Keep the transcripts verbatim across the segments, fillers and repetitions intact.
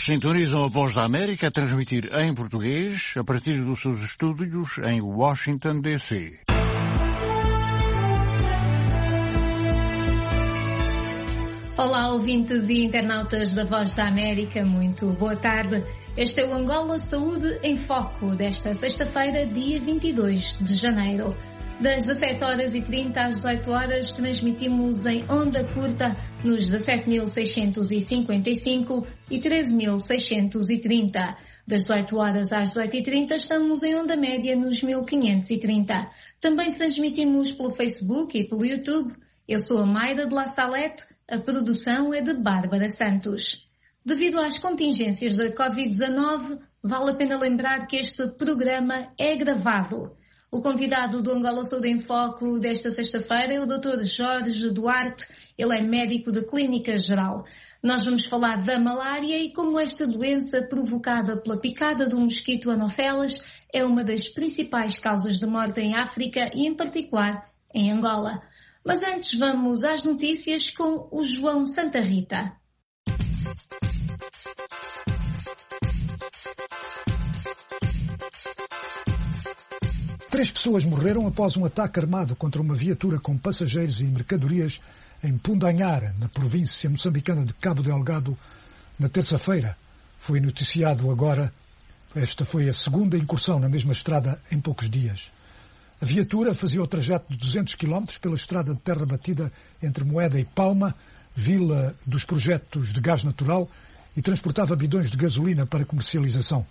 Sintonizam a Voz da América a transmitir em português a partir dos seus estúdios em Washington, D C Olá, ouvintes e internautas da Voz da América, muito boa tarde. Este é o Angola Saúde em Foco desta sexta-feira, dia vinte e dois de janeiro. Das dezassete horas e trinta às dezoito horas, transmitimos em onda curta nos dezassete mil seiscentos e cinquenta e cinco e treze mil seiscentos e trinta. Das dezoito horas às dezoito e trinta estamos em onda média nos mil quinhentos e trinta. Também transmitimos pelo Facebook e pelo YouTube. Eu sou a Mayra de La Salette, a produção é de Bárbara Santos. Devido às contingências da covid dezanove, vale a pena lembrar que este programa é gravado. O convidado do Angola Saúde em Foco desta sexta-feira é o doutor Jorge Duarte. Ele é médico de clínica geral. Nós vamos falar da malária e como esta doença provocada pela picada do mosquito Anopheles é uma das principais causas de morte em África e, em particular, em Angola. Mas antes vamos às notícias com o João Santa Rita. Três pessoas morreram após um ataque armado contra uma viatura com passageiros e mercadorias em Pundanhara, na província moçambicana de Cabo Delgado, na terça-feira. Foi noticiado agora. Esta foi a segunda incursão na mesma estrada em poucos dias. A viatura fazia o trajeto de duzentos quilómetros pela estrada de terra batida entre Moeda e Palma, vila dos projetos de gás natural, e transportava bidões de gasolina para comercialização.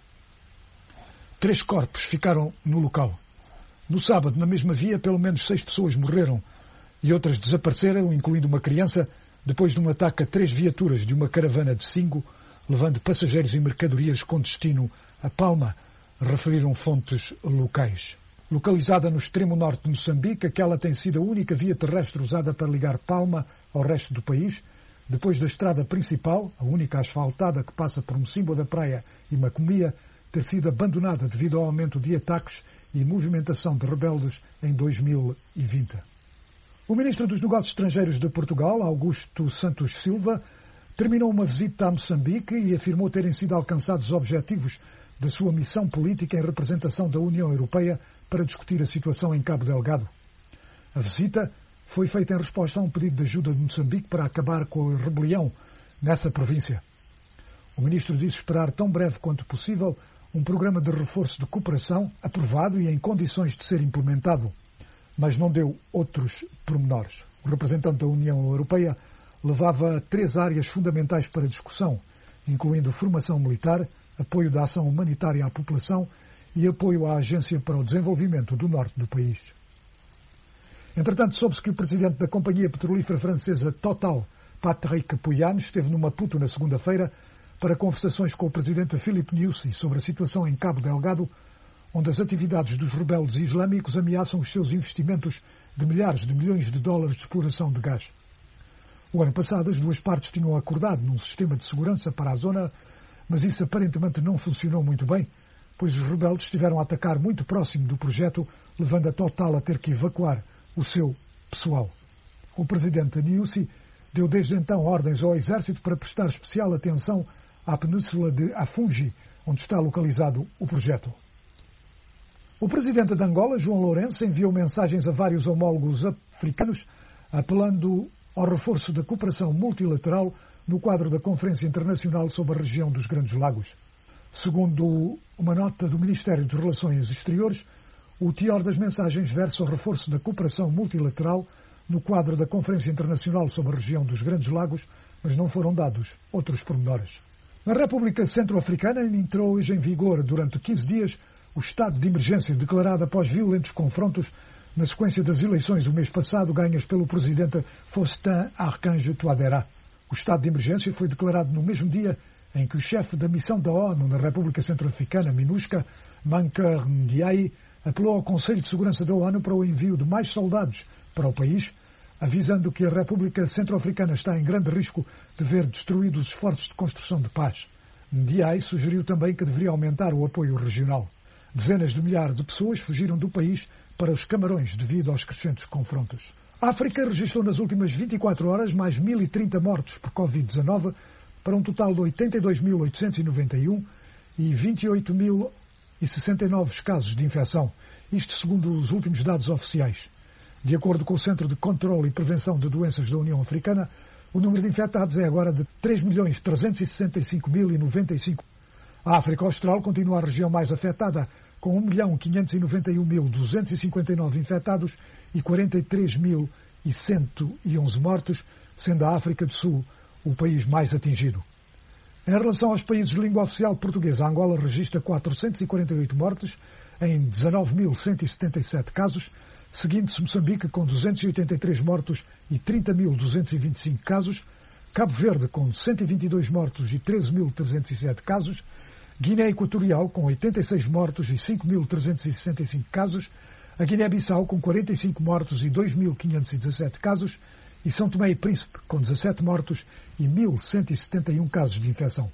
Três corpos ficaram no local. No sábado, na mesma via, pelo menos seis pessoas morreram e outras desapareceram, incluindo uma criança, depois de um ataque a três viaturas de uma caravana de Singo, levando passageiros e mercadorias com destino a Palma, referiram fontes locais. Localizada no extremo norte de Moçambique, aquela tem sido a única via terrestre usada para ligar Palma ao resto do país, depois da estrada principal, a única asfaltada que passa por Mocimboa da Praia e Macomia, ter sido abandonada devido ao aumento de ataques e movimentação de rebeldes em dois mil e vinte. O ministro dos Negócios Estrangeiros de Portugal, Augusto Santos Silva, terminou uma visita a Moçambique e afirmou terem sido alcançados os objetivos da sua missão política em representação da União Europeia para discutir a situação em Cabo Delgado. A visita foi feita em resposta a um pedido de ajuda de Moçambique para acabar com a rebelião nessa província. O ministro disse esperar tão breve quanto possível um programa de reforço de cooperação aprovado e em condições de ser implementado, mas não deu outros pormenores. O representante da União Europeia levava três áreas fundamentais para discussão, incluindo formação militar, apoio da ação humanitária à população e apoio à Agência para o Desenvolvimento do Norte do país. Entretanto, soube-se que o presidente da companhia petrolífera francesa Total, Patrick Pouyanné, esteve no Maputo na segunda-feira para conversações com o presidente Filipe Nyusi sobre a situação em Cabo Delgado, onde as atividades dos rebeldes islâmicos ameaçam os seus investimentos de milhares de milhões de dólares de exploração de gás. O ano passado, as duas partes tinham acordado num sistema de segurança para a zona, mas isso aparentemente não funcionou muito bem, pois os rebeldes estiveram a atacar muito próximo do projeto, levando a Total a ter que evacuar o seu pessoal. O presidente Nyusi deu desde então ordens ao exército para prestar especial atenção à península de Afungi, onde está localizado o projeto. O presidente de Angola, João Lourenço, enviou mensagens a vários homólogos africanos, apelando ao reforço da cooperação multilateral no quadro da Conferência Internacional sobre a região dos Grandes Lagos. Segundo uma nota do Ministério das Relações Exteriores, o teor das mensagens versa o reforço da cooperação multilateral no quadro da Conferência Internacional sobre a região dos Grandes Lagos, mas não foram dados outros pormenores. Na República Centro-Africana entrou hoje em vigor, durante quinze dias, o estado de emergência declarado após violentos confrontos na sequência das eleições do mês passado ganhas pelo presidente Faustin Archange Touadéra. O estado de emergência foi declarado no mesmo dia em que o chefe da missão da ONU na República Centro-Africana, MINUSCA, Mankeur Ndiaye, apelou ao Conselho de Segurança da ONU para o envio de mais soldados para o país, avisando que a República Centro-Africana está em grande risco de ver destruídos os esforços de construção de paz. Ndiaye sugeriu também que deveria aumentar o apoio regional. Dezenas de milhares de pessoas fugiram do país para os Camarões devido aos crescentes confrontos. A África registrou nas últimas vinte e quatro horas mais mil e trinta mortos por covid dezanove, para um total de oitenta e dois mil oitocentos e noventa e um e vinte e oito mil e sessenta e nove casos de infecção, isto segundo os últimos dados oficiais. De acordo com o Centro de Controlo e Prevenção de Doenças da União Africana, o número de infectados é agora de três milhões trezentos e sessenta e cinco mil e noventa e cinco. A África Austral continua a região mais afetada, com um milhão quinhentos e noventa e um mil duzentos e cinquenta e nove infectados e quarenta e três mil cento e onze mortos, sendo a África do Sul o país mais atingido. Em relação aos países de língua oficial portuguesa, a Angola registra quatrocentos e quarenta e oito mortes em dezanove mil cento e setenta e sete casos, seguindo-se Moçambique com duzentos e oitenta e três mortos e trinta mil duzentos e vinte e cinco casos, Cabo Verde com cento e vinte e dois mortos e treze mil trezentos e sete casos, Guiné Equatorial com oitenta e seis mortos e cinco mil trezentos e sessenta e cinco casos, a Guiné-Bissau com quarenta e cinco mortos e dois mil quinhentos e dezassete casos e São Tomé e Príncipe com dezassete mortos e mil cento e setenta e um casos de infecção.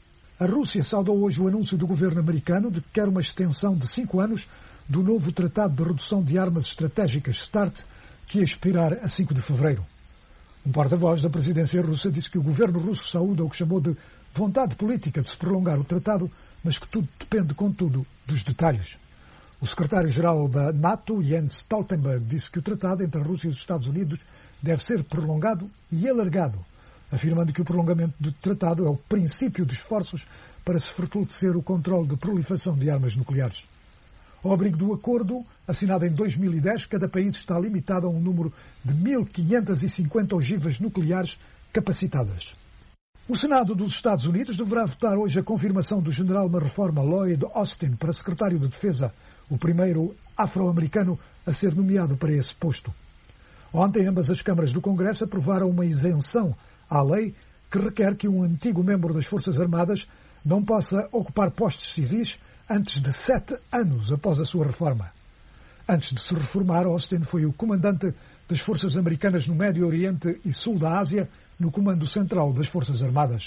A Rússia saudou hoje o anúncio do governo americano de que quer uma extensão de cinco anos do novo Tratado de Redução de Armas Estratégicas START, que ia expirar a cinco de fevereiro. Um porta-voz da presidência russa disse que o governo russo saúda o que chamou de vontade política de se prolongar o tratado, mas que tudo depende, contudo, dos detalhes. O secretário-geral da NATO, Jens Stoltenberg, disse que o tratado entre a Rússia e os Estados Unidos deve ser prolongado e alargado, afirmando que o prolongamento do tratado é o princípio de esforços para se fortalecer o controle de proliferação de armas nucleares. Ao abrigo do acordo, assinado em dois mil e dez, cada país está limitado a um número de mil quinhentas e cinquenta ogivas nucleares capacitadas. O Senado dos Estados Unidos deverá votar hoje a confirmação do general na reforma Lloyd Austin para secretário de Defesa, o primeiro afro-americano a ser nomeado para esse posto. Ontem, ambas as câmaras do Congresso aprovaram uma isenção à lei que requer que um antigo membro das Forças Armadas não possa ocupar postos civis antes de sete anos após a sua reforma. Antes de se reformar, Austin foi o comandante das Forças Americanas no Médio Oriente e Sul da Ásia, no Comando Central das Forças Armadas.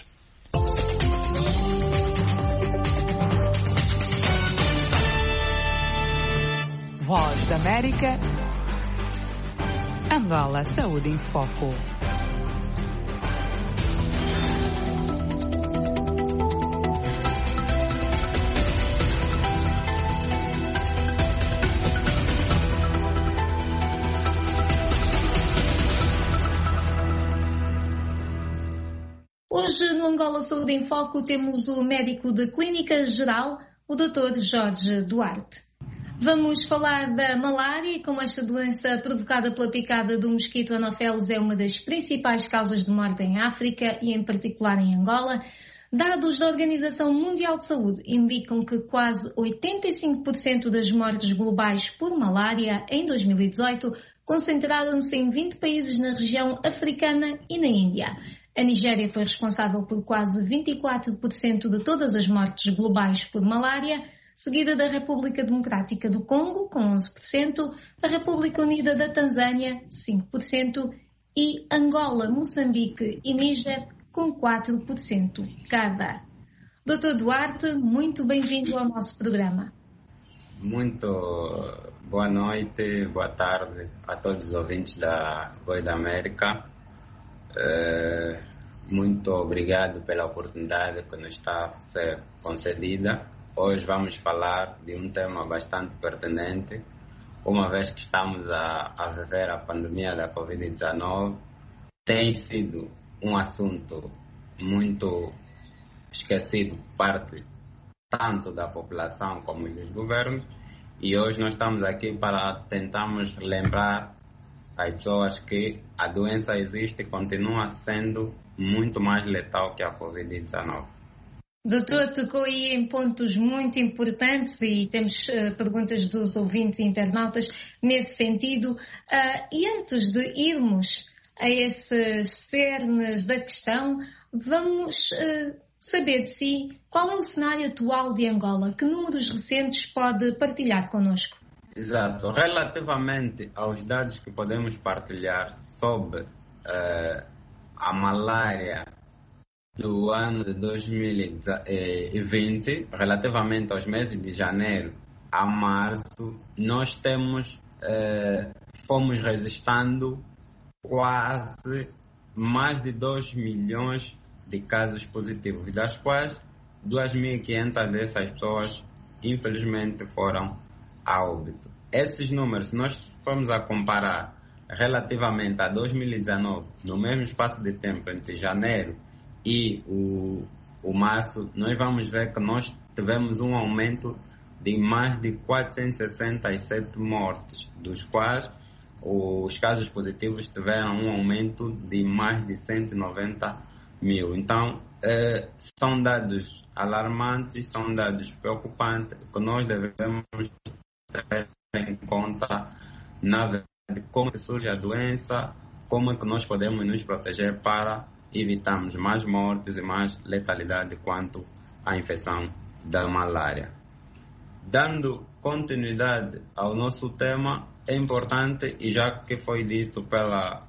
Voz da América, Angola, Saúde em Foco. Hoje, no Angola Saúde em Foco, temos o médico de Clínica Geral, o doutor Jorge Duarte. Vamos falar da malária e como esta doença provocada pela picada do mosquito Anopheles é uma das principais causas de morte em África e em particular em Angola. Dados da Organização Mundial de Saúde indicam que quase oitenta e cinco por cento das mortes globais por malária em dois mil e dezoito concentraram-se em vinte países na região africana e na Índia. A Nigéria foi responsável por quase vinte e quatro por cento de todas as mortes globais por malária, seguida da República Democrática do Congo, com onze por cento, da República Unida da Tanzânia, cinco por cento, e Angola, Moçambique e Níger, com quatro por cento cada. doutor Duarte, muito bem-vindo ao nosso programa. Muito boa noite, boa tarde a todos os ouvintes da Voz da América. É, muito obrigado pela oportunidade que nos está a ser concedida. Hoje vamos falar de um tema bastante pertinente, uma vez que estamos a, a viver a pandemia da covid dezenove. Tem sido um assunto muito esquecido por parte tanto da população como dos governos, e hoje nós estamos aqui para tentarmos lembrar as pessoas que a doença existe e continua sendo muito mais letal que a covid dezenove. Doutor, tocou aí em pontos muito importantes e temos uh, perguntas dos ouvintes e internautas nesse sentido. Uh, e antes de irmos a esses cernes da questão, vamos uh, saber de si qual é o cenário atual de Angola. Que números recentes pode partilhar connosco? Exato. Relativamente aos dados que podemos partilhar sobre uh, a malária do ano de dois mil e vinte, relativamente aos meses de janeiro a março, nós temos, eh, fomos registrando quase mais de dois milhões de casos positivos, das quais duas mil e quinhentas dessas pessoas, infelizmente, foram a óbito. Esses números, se nós formos a comparar relativamente a dois mil e dezenove, no mesmo espaço de tempo entre janeiro e o, o março, nós vamos ver que nós tivemos um aumento de mais de quatrocentos e sessenta e sete mortes, dos quais os casos positivos tiveram um aumento de mais de cento e noventa mil. Então, eh, são dados alarmantes, são dados preocupantes, que nós devemos ter em conta, na verdade, como que surge a doença, como é que nós podemos nos proteger para evitarmos mais mortes e mais letalidade quanto à infecção da malária. Dando continuidade ao nosso tema, é importante, e já que foi dito pela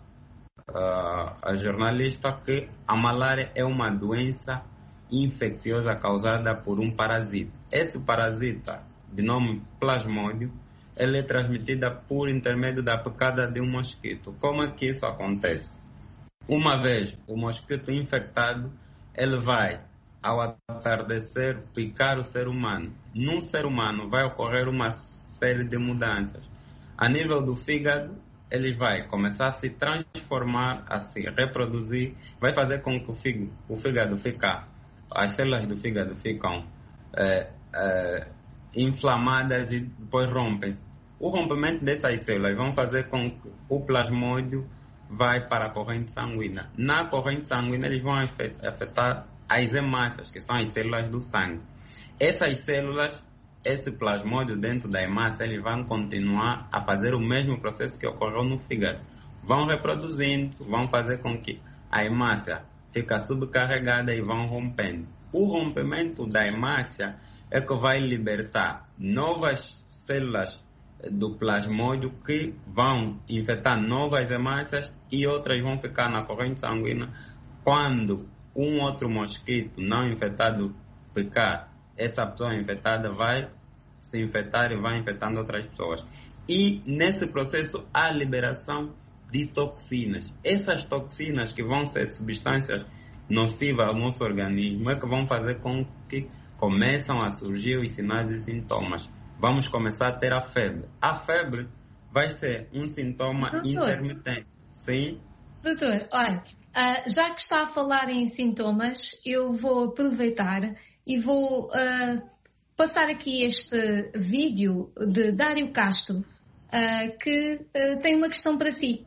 uh, a jornalista, que a malária é uma doença infecciosa causada por um parasita. Esse parasita, de nome plasmódio, ele é transmitida por intermédio da picada de um mosquito. Como é que isso acontece? Uma vez o mosquito infectado, ele vai, ao atardecer, picar o ser humano. Num ser humano vai ocorrer uma série de mudanças. A nível do fígado, ele vai começar a se transformar, a se reproduzir, vai fazer com que o fígado, o fígado fica, as células do fígado ficam é, é, inflamadas e depois rompem. O rompimento dessas células vão fazer com que o plasmódio vai para a corrente sanguínea. Na corrente sanguínea, eles vão afetar as hemácias, que são as células do sangue. Essas células, esse plasmódio dentro da hemácia, eles vão continuar a fazer o mesmo processo que ocorreu no fígado. Vão reproduzindo, vão fazer com que a hemácia fique subcarregada e vão rompendo. O rompimento da hemácia é que vai libertar novas células do plasmódio que vão infectar novas hemácias e outras vão ficar na corrente sanguínea. Quando um outro mosquito não infectado picar, essa pessoa infectada vai se infectar e vai infectando outras pessoas. E nesse processo há liberação de toxinas. Essas toxinas, que vão ser substâncias nocivas ao nosso organismo, é que vão fazer com que começam a surgir os sinais e sintomas. Vamos começar a ter a febre. A febre vai ser um sintoma Doutor. intermitente. Sim? Doutor, olha, uh, já que está a falar em sintomas, eu vou aproveitar e vou uh, passar aqui este vídeo de Dário Castro, uh, que uh, tem uma questão para si.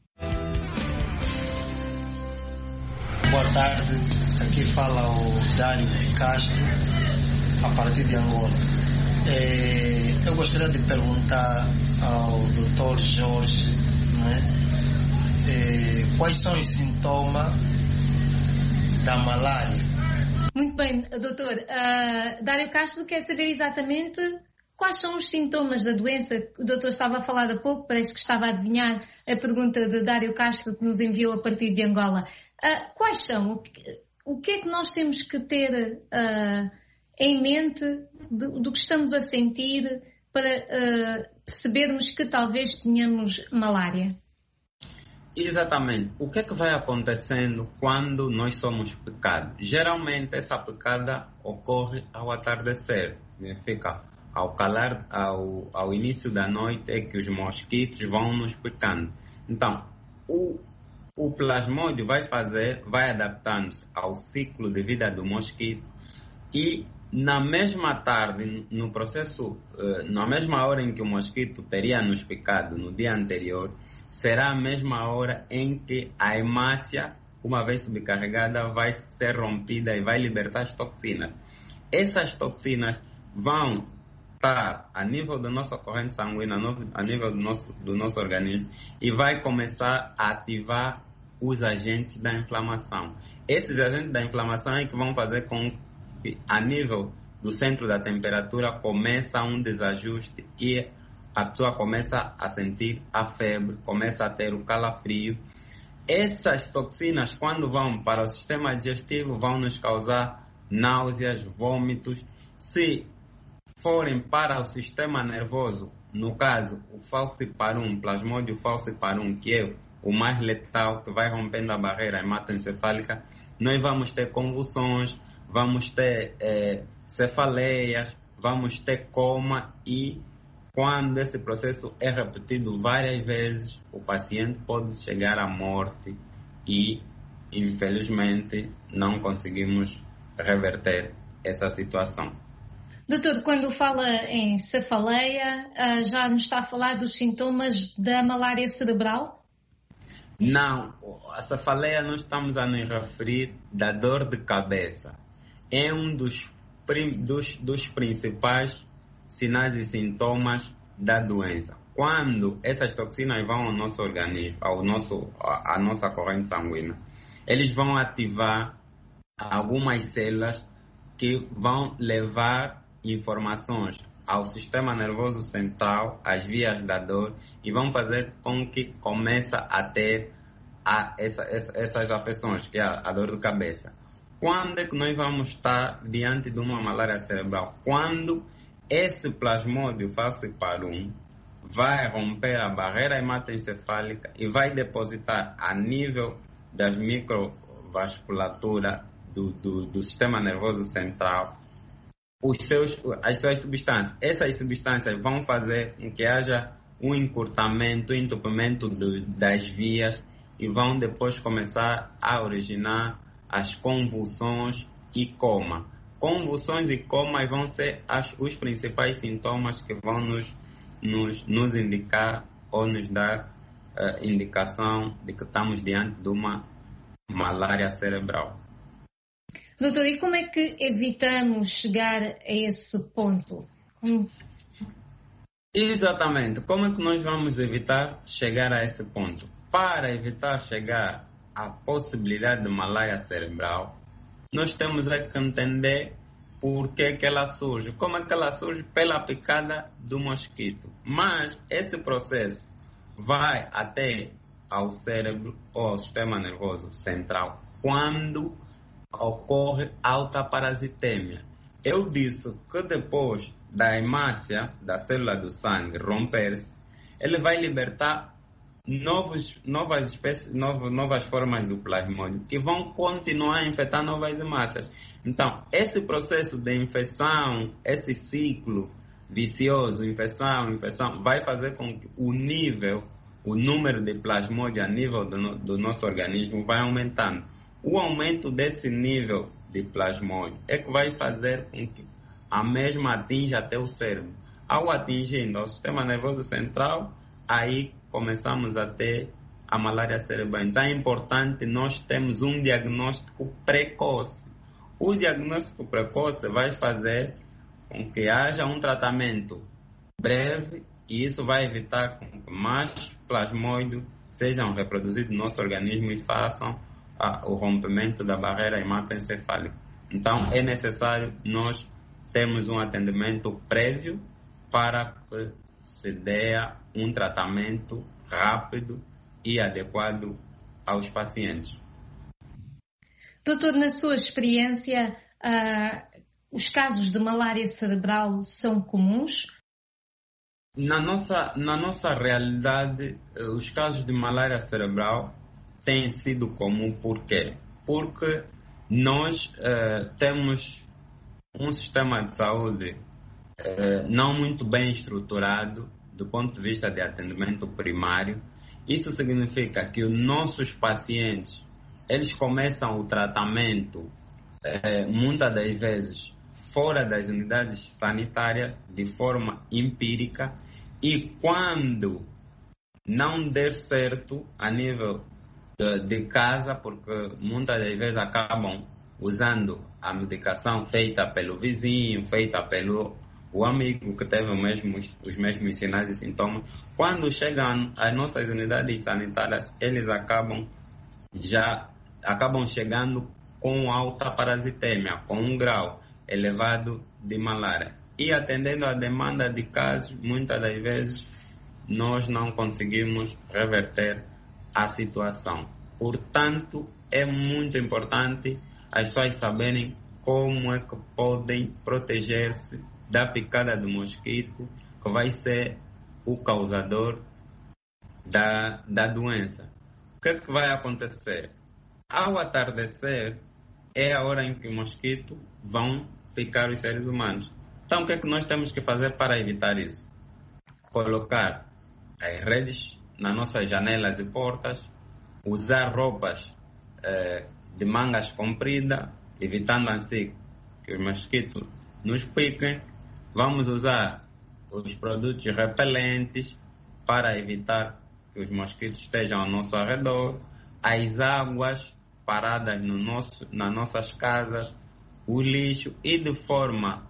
Boa tarde, aqui fala o Dário Castro, a partir de Angola. É, eu gostaria de perguntar ao doutor Jorge, né, é, quais são os sintomas da malária. Muito bem, doutor. Uh, Dário Castro quer saber exatamente quais são os sintomas da doença. O doutor estava a falar há pouco, parece que estava a adivinhar a pergunta de Dário Castro que nos enviou a partir de Angola. Uh, quais são? O que, o que é que nós temos que ter uh, em mente do, do que estamos a sentir para uh, percebermos que talvez tenhamos malária? Exatamente. O que é que vai acontecendo quando nós somos picados? Geralmente essa picada ocorre ao atardecer. Significa, ao calar, ao, ao início da noite é que os mosquitos vão nos picando. Então, o, o plasmódio vai fazer, vai adaptando-se ao ciclo de vida do mosquito e na mesma tarde, no processo, na mesma hora em que o mosquito teria nos picado no dia anterior, será a mesma hora em que a hemácia, uma vez subcarregada, vai ser rompida e vai libertar as toxinas. Essas toxinas vão estar a nível da nossa corrente sanguínea, a nível do nosso, do nosso organismo, e vai começar a ativar os agentes da inflamação. Esses agentes da inflamação é que vão fazer com que, a nível do centro da temperatura, começa um desajuste e a pessoa começa a sentir a febre, começa a ter o calafrio. Essas toxinas, quando vão para o sistema digestivo, vão nos causar náuseas, vômitos. Se forem para o sistema nervoso, no caso, o falciparum, plasmódio falciparum, que é o mais letal, que vai rompendo a barreira hematoencefálica, nós vamos ter convulsões, vamos ter é, cefaleias, vamos ter coma e quando esse processo é repetido várias vezes, o paciente pode chegar à morte e, infelizmente, não conseguimos reverter essa situação. Doutor, quando fala em cefaleia, já nos está a falar dos sintomas da malária cerebral? Não, a cefaleia não estamos a nos referir da dor de cabeça. É um dos, dos, dos principais sinais e sintomas da doença. Quando essas toxinas vão ao nosso organismo, ao nosso, à nossa corrente sanguínea, eles vão ativar algumas células que vão levar informações ao sistema nervoso central, às vias da dor, e vão fazer com que comece a ter a, essa, essa, essas afecções, que é a, a dor de cabeça. Quando é que nós vamos estar diante de uma malária cerebral? Quando esse plasmódio falciparum vai romper a barreira hematoencefálica e vai depositar a nível das microvasculaturas do, do, do sistema nervoso central os seus, as suas substâncias. Essas substâncias vão fazer com que haja um encurtamento, um entupimento do, das vias e vão depois começar a originar as convulsões e coma. Convulsões e comas vão ser as, os principais sintomas que vão nos, nos, nos indicar ou nos dar uh, indicação de que estamos diante de uma malária cerebral. Doutor, e como é que evitamos chegar a esse ponto? Como... Exatamente. Como é que nós vamos evitar chegar a esse ponto? Para evitar chegar à possibilidade de malária cerebral, nós temos é que entender por que, que ela surge. Como é que ela surge? Pela picada do mosquito. Mas esse processo vai até ao cérebro ou ao sistema nervoso central quando ocorre alta parasitemia. Eu disse que depois da hemácia da célula do sangue romper-se, ele vai libertar novos, novas espécies, novas, novas formas do plasmódio que vão continuar a infectar novas hemácias. Então, esse processo de infecção, esse ciclo vicioso, infecção, infecção, vai fazer com que o nível, o número de plasmódio a nível do, do nosso organismo vai aumentando. O aumento desse nível de plasmódio é que vai fazer com que a mesma atinja até o cérebro. Ao atingindo o sistema nervoso central, aí começamos a ter a malária cerebral. Então é importante nós termos um diagnóstico precoce. O diagnóstico precoce vai fazer com que haja um tratamento breve e isso vai evitar que mais plasmóides sejam reproduzidos no nosso organismo e façam o rompimento da barreira hematoencefálica. Então, é necessário nós termos um atendimento prévio para que se dê um tratamento rápido e adequado aos pacientes. Doutor, na sua experiência, uh, os casos de malária cerebral são comuns? Na nossa, na nossa realidade, os casos de malária cerebral tem sido comum. Por quê? Porque nós uh, temos um sistema de saúde uh, não muito bem estruturado do ponto de vista de atendimento primário. Isso significa que os nossos pacientes, eles começam o tratamento uh, muitas das vezes fora das unidades sanitárias de forma empírica e quando não der certo a nível de casa, porque muitas das vezes acabam usando a medicação feita pelo vizinho, feita pelo o amigo que teve os mesmos, os mesmos sinais e sintomas. Quando chegam às nossas unidades sanitárias, eles acabam já acabam chegando com alta parasitemia, com um grau elevado de malária. E atendendo à demanda de casos, muitas das vezes nós não conseguimos reverter a situação. Portanto, é muito importante as pessoas saberem como é que podem proteger-se da picada do mosquito, que vai ser o causador da, da doença. O que é que vai acontecer? Ao atardecer, é a hora em que os mosquitos vão picar os seres humanos. Então, o que é que nós temos que fazer para evitar isso? Colocar as redes nas nossas janelas e portas, usar roupas eh, de mangas compridas, evitando assim que os mosquitos nos piquem. Vamos usar os produtos repelentes para evitar que os mosquitos estejam ao nosso redor. As águas paradas no nosso, nas nossas casas, o lixo e de forma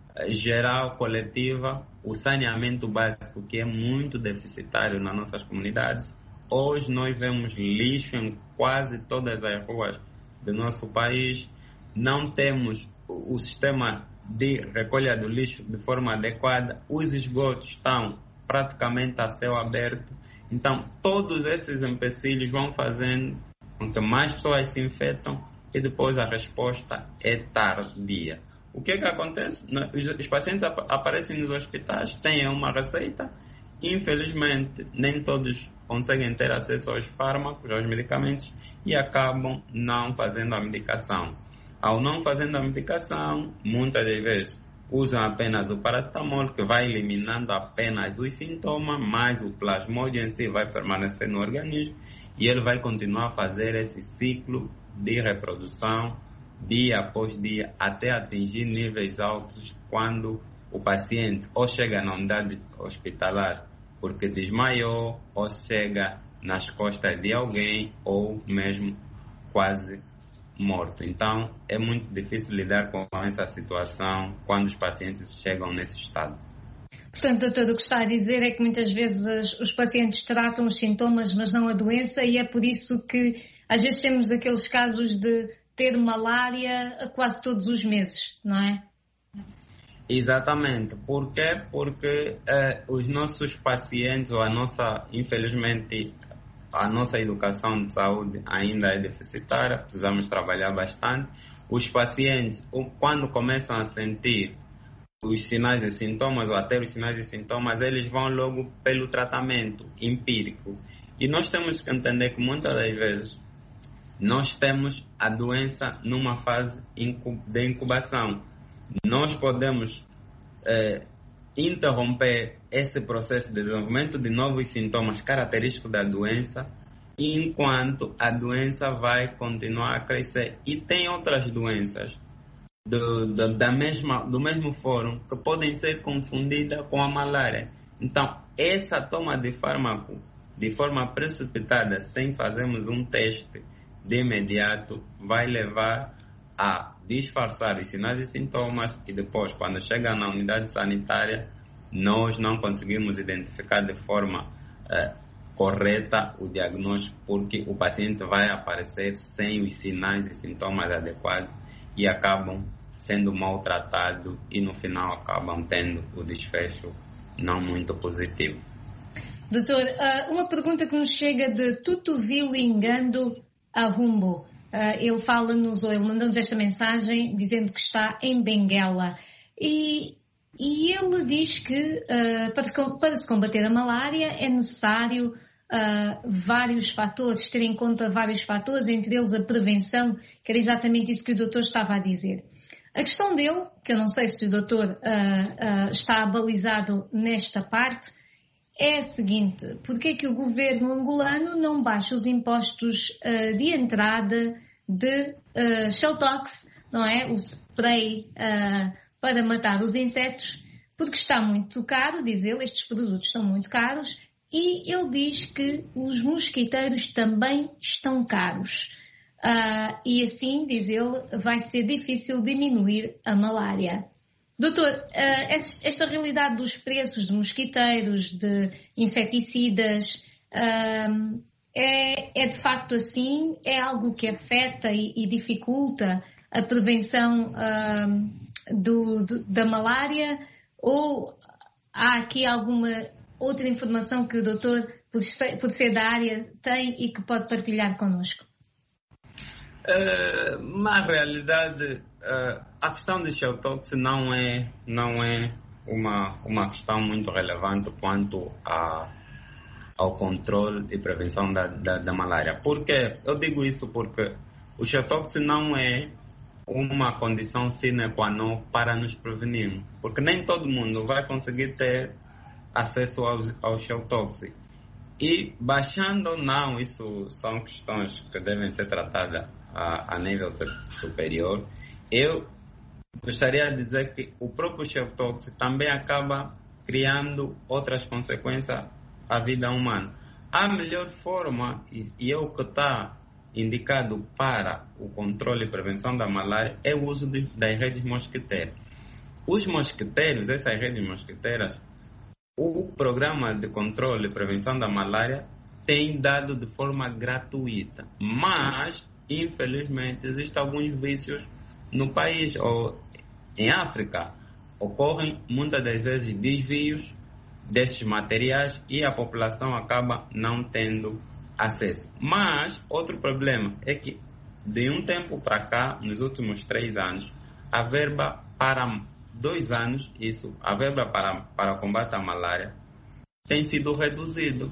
geral, coletiva, o saneamento básico, que é muito deficitário nas nossas comunidades. Hoje nós vemos lixo em quase todas as ruas do nosso país. Não temos o sistema de recolha do lixo de forma adequada. Os esgotos estão praticamente a céu aberto. Então, todos esses empecilhos vão fazendo com que mais pessoas se infectam e depois a resposta é tardia. O que é que acontece? Os pacientes aparecem nos hospitais, têm uma receita, infelizmente nem todos conseguem ter acesso aos fármacos, aos medicamentos, e acabam não fazendo a medicação. Ao não fazendo a medicação, muitas das vezes usam apenas o paracetamol, que vai eliminando apenas os sintomas, mas o plasmódio em si vai permanecer no organismo e ele vai continuar a fazer esse ciclo de reprodução dia após dia, até atingir níveis altos, quando o paciente ou chega na unidade hospitalar porque desmaiou, ou chega nas costas de alguém, ou mesmo quase morto. Então, é muito difícil lidar com essa situação quando os pacientes chegam nesse estado. Portanto, doutor, o que está a dizer é que muitas vezes os pacientes tratam os sintomas, mas não a doença, e é por isso que às vezes temos aqueles casos de ter malária quase todos os meses, não é? Exatamente. Por quê? Porque eh, os nossos pacientes, ou a nossa, infelizmente, a nossa educação de saúde ainda é deficitária, precisamos trabalhar bastante. Os pacientes, quando começam a sentir os sinais e sintomas, ou a ter os sinais e sintomas, eles vão logo pelo tratamento empírico. E nós temos que entender que muitas das vezes nós temos a doença numa fase de incubação. Nós podemos eh, interromper esse processo de desenvolvimento de novos sintomas característicos da doença, enquanto a doença vai continuar a crescer. E tem outras doenças do, do, da mesma, do mesmo fórum que podem ser confundidas com a malária. Então, essa toma de fármaco de forma precipitada, sem fazermos um teste de imediato, vai levar a disfarçar os sinais e sintomas, e depois, quando chega na unidade sanitária, nós não conseguimos identificar de forma eh, correta o diagnóstico, porque o paciente vai aparecer sem os sinais e sintomas adequados e acabam sendo maltratados e no final acabam tendo o desfecho não muito positivo. Doutor, uma pergunta que nos chega de Tutuvilingando a Rumbo. Uh, ele fala-nos, ou ele mandou-nos esta mensagem dizendo que está em Benguela. E, e ele diz que uh, para, para se combater a malária é necessário uh, vários fatores, ter em conta vários fatores, entre eles a prevenção, que era exatamente isso que o doutor estava a dizer. A questão dele, que eu não sei se o doutor uh, uh, está abalizado nesta parte, é a seguinte: porque é que o governo angolano não baixa os impostos uh, de entrada de uh, Shelltox, não é? O spray uh, para matar os insetos, porque está muito caro, diz ele, estes produtos são muito caros, e ele diz que os mosquiteiros também estão caros. Uh, e assim, diz ele, vai ser difícil diminuir a malária. Doutor, esta realidade dos preços de mosquiteiros, de inseticidas, é, é de facto assim? É algo que afeta e, e dificulta a prevenção do, do, da malária? Ou há aqui alguma outra informação que o doutor, por ser, por ser da área, tem e que pode partilhar connosco? Uh, na realidade, uh, a questão de Shelltox não é, não é uma, uma questão muito relevante quanto a, ao controle e prevenção da, da, da malária. Por quê? Eu digo isso porque o Shelltox não é uma condição sine qua non para nos prevenir, porque nem todo mundo vai conseguir ter acesso ao, ao shell toxic. E baixando ou não, isso são questões que devem ser tratadas a, a nível superior. Eu gostaria de dizer que o próprio shell toxic também acaba criando outras consequências à vida humana. A melhor forma, e, e é o que está indicado para o controle e prevenção da malária, é o uso de, das redes mosquiteiras. Os mosquiteiros, essas redes mosquiteiras, o programa de controle e prevenção da malária tem dado de forma gratuita, mas, infelizmente, existem alguns vícios no país, ou em África, ocorrem muitas das vezes desvios desses materiais e a população acaba não tendo acesso. Mas, outro problema é que, de um tempo para cá, nos últimos três anos, a verba para dois anos, isso, a verba para, para combate à malária tem sido reduzido.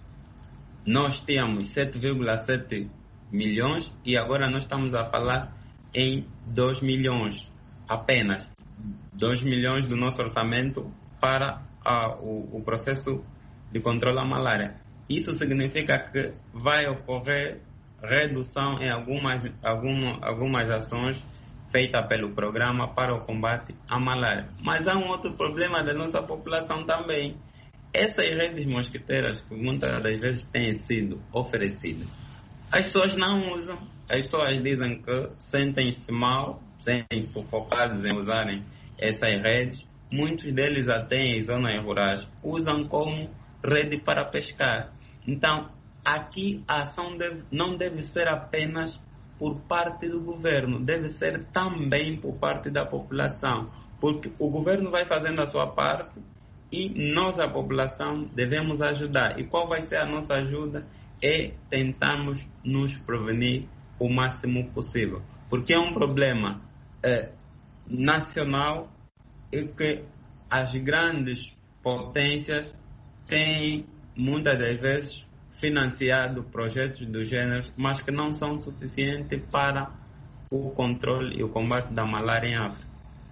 Nós tínhamos sete vírgula sete milhões e agora nós estamos a falar em dois milhões, apenas dois milhões do nosso orçamento para a, o, o processo de controle à malária. Isso significa que vai ocorrer redução em algumas, alguma, algumas ações feita pelo programa para o combate à malária. Mas há um outro problema da nossa população também. Essas redes mosquiteiras que muitas das vezes têm sido oferecidas, as pessoas não usam. As pessoas dizem que sentem-se mal, sentem-se sufocados em usarem essas redes. Muitos deles até em zonas rurais usam como rede para pescar. Então, aqui a ação deve, não deve ser apenas por parte do governo, deve ser também por parte da população, porque o governo vai fazendo a sua parte e nós, a população, devemos ajudar. E qual vai ser a nossa ajuda? É tentarmos nos prevenir o máximo possível, porque é um problema é, nacional e que as grandes potências têm, muitas das vezes, financiado projetos do gênero, mas que não são suficientes para o controle e o combate da malária em África.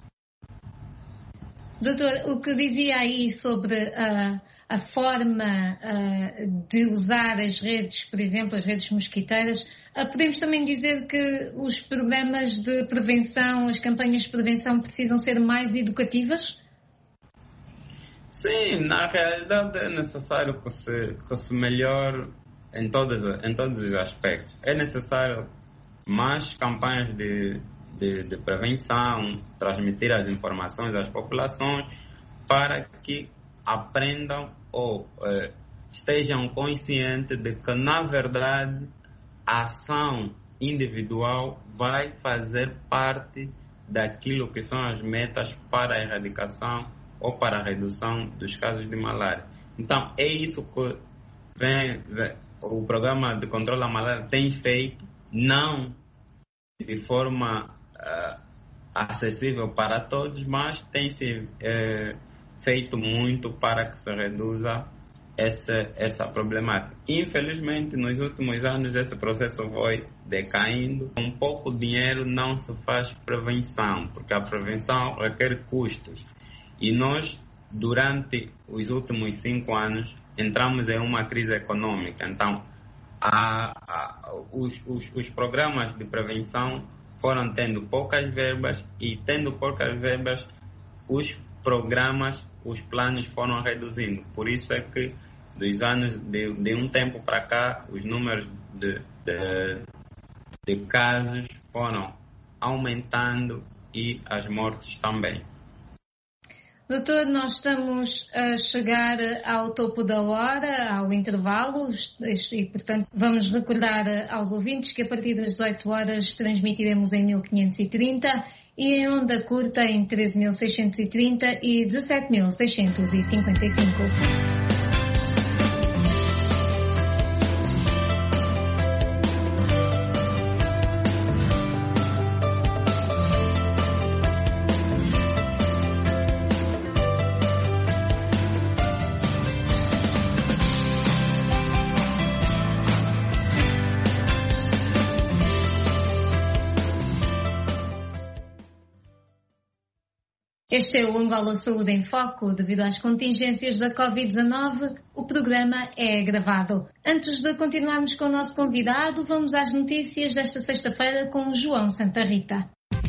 Doutor, o que dizia aí sobre uh, a forma uh, de usar as redes, por exemplo, as redes mosquiteiras, uh, podemos também dizer que os programas de prevenção, as campanhas de prevenção precisam ser mais educativas? Sim, na realidade é necessário que se, que se melhore em todos, em todos os aspectos. É necessário mais campanhas de, de, de prevenção, transmitir as informações às populações para que aprendam ou eh, estejam conscientes de que, na verdade, a ação individual vai fazer parte daquilo que são as metas para a erradicação ou para a redução dos casos de malária. Então, é isso que vem, vem, o programa de controle da malária tem feito, não de forma uh, acessível para todos, mas tem se uh, feito muito para que se reduza essa, essa problemática. Infelizmente, nos últimos anos, esse processo foi decaindo. Com pouco dinheiro não se faz prevenção, porque a prevenção requer custos. E nós, durante os últimos cinco anos, entramos em uma crise econômica. Então, a, a, os, os, os programas de prevenção foram tendo poucas verbas e, tendo poucas verbas, os programas, os planos foram reduzindo. Por isso é que, dos anos de, de um tempo para cá, os números de, de, de casos foram aumentando e as mortes também. Doutor, nós estamos a chegar ao topo da hora, ao intervalo, e, portanto, vamos recordar aos ouvintes que a partir das dezoito horas transmitiremos em mil quinhentos e trinta e em onda curta em treze mil seiscentos e trinta e dezassete mil seiscentos e cinquenta e cinco. Este é o Angola Saúde em Foco. Devido às contingências da covid dezanove, o programa é gravado. Antes de continuarmos com o nosso convidado, vamos às notícias desta sexta-feira com João Santa Rita.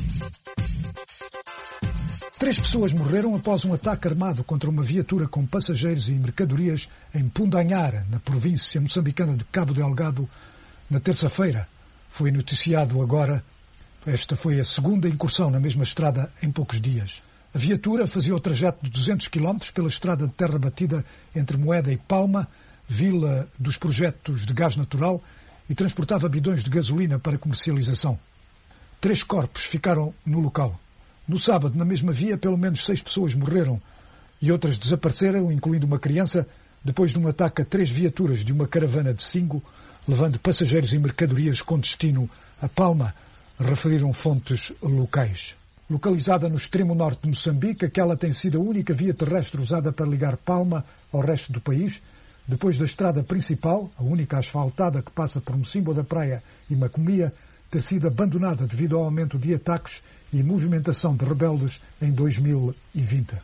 Três pessoas morreram após um ataque armado contra uma viatura com passageiros e mercadorias em Pundanhara, na província moçambicana de Cabo Delgado, na terça-feira. Foi noticiado agora. Esta foi a segunda incursão na mesma estrada em poucos dias. A viatura fazia o trajeto de duzentos quilómetros pela estrada de terra batida entre Moeda e Palma, vila dos projetos de gás natural, e transportava bidões de gasolina para comercialização. Três corpos ficaram no local. No sábado, na mesma via, pelo menos seis pessoas morreram e outras desapareceram, incluindo uma criança, depois de um ataque a três viaturas de uma caravana de Singo, levando passageiros e mercadorias com destino a Palma, referiram fontes locais. Localizada no extremo norte de Moçambique, aquela tem sido a única via terrestre usada para ligar Palma ao resto do país, depois da estrada principal, a única asfaltada que passa por Mocimboa da Praia e Macomia, ter sido abandonada devido ao aumento de ataques e movimentação de rebeldes em dois mil e vinte.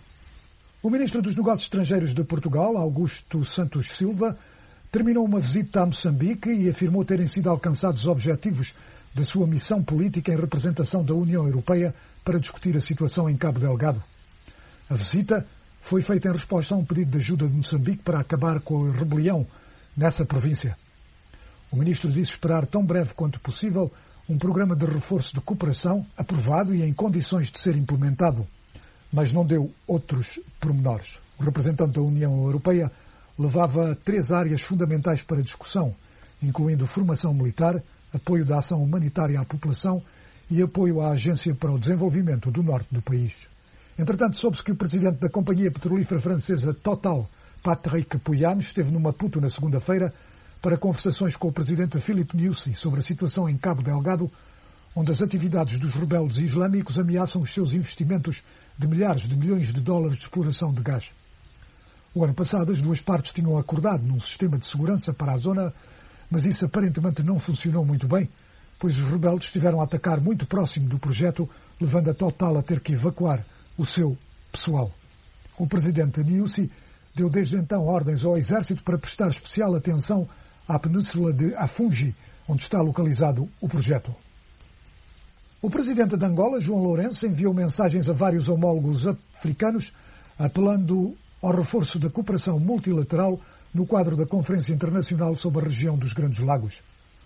O ministro dos Negócios Estrangeiros de Portugal, Augusto Santos Silva, terminou uma visita a Moçambique e afirmou terem sido alcançados os objetivos da sua missão política em representação da União Europeia para discutir a situação em Cabo Delgado. A visita foi feita em resposta a um pedido de ajuda de Moçambique para acabar com a rebelião nessa província. O ministro disse esperar tão breve quanto possível um programa de reforço de cooperação aprovado e em condições de ser implementado, mas não deu outros pormenores. O representante da União Europeia levava três áreas fundamentais para discussão, incluindo formação militar, apoio da ação humanitária à população e apoio à Agência para o Desenvolvimento do Norte do país. Entretanto, soube-se que o presidente da companhia petrolífera francesa Total, Patrick Pouyanné, esteve no Maputo na segunda-feira para conversações com o presidente Filipe Nyusi sobre a situação em Cabo Delgado, onde as atividades dos rebeldes islâmicos ameaçam os seus investimentos de milhares de milhões de dólares de exploração de gás. O ano passado, as duas partes tinham acordado num sistema de segurança para a zona, mas isso aparentemente não funcionou muito bem, pois os rebeldes estiveram a atacar muito próximo do projeto, levando a Total a ter que evacuar o seu pessoal. O presidente Nyusi deu desde então ordens ao exército para prestar especial atenção à península de Afungi, onde está localizado o projeto. O presidente de Angola, João Lourenço, enviou mensagens a vários homólogos africanos, apelando ao reforço da cooperação multilateral no quadro da Conferência Internacional sobre a região dos Grandes Lagos.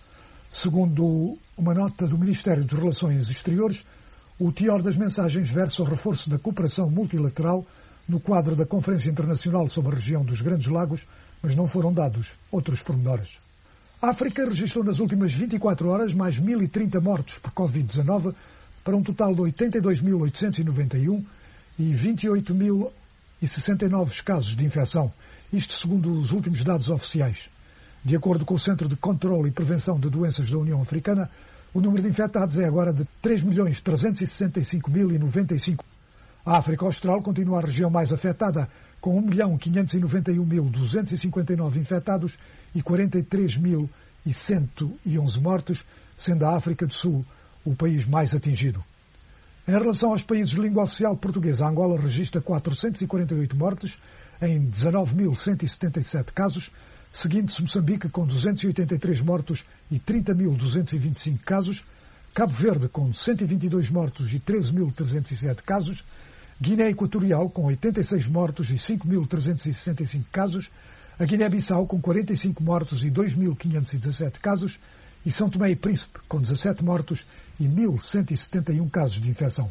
Segundo uma nota do Ministério das Relações Exteriores, o teor das mensagens versa o reforço da cooperação multilateral no quadro da Conferência Internacional sobre a região dos Grandes Lagos, mas não foram dados outros pormenores. A África registrou nas últimas vinte e quatro horas mais mil e trinta mortos por covid dezanove, para um total de oitenta e dois mil oitocentos e noventa e um e vinte e oito mil e sessenta e nove casos de infecção, isto segundo os últimos dados oficiais. De acordo com o Centro de Controlo e Prevenção de Doenças da União Africana, o número de infectados é agora de três milhões trezentos e sessenta e cinco mil e noventa e cinco. A África Austral continua a região mais afetada, com um milhão quinhentos e noventa e um mil duzentos e cinquenta e nove infectados e quarenta e três mil e cento e onze mortos, sendo a África do Sul o país mais atingido. Em relação aos países de língua oficial portuguesa, a Angola registra quatrocentos e quarenta e oito mortos em dezanove mil cento e setenta e sete casos, seguindo-se Moçambique com duzentos e oitenta e três mortos e trinta mil duzentos e vinte e cinco casos, Cabo Verde com cento e vinte e dois mortos e treze mil trezentos e sete casos, Guiné Equatorial com oitenta e seis mortos e cinco mil trezentos e sessenta e cinco casos, a Guiné-Bissau com quarenta e cinco mortos e dois mil quinhentos e dezassete casos e São Tomé e Príncipe com dezassete mortos e mil cento e setenta e um casos de infecção.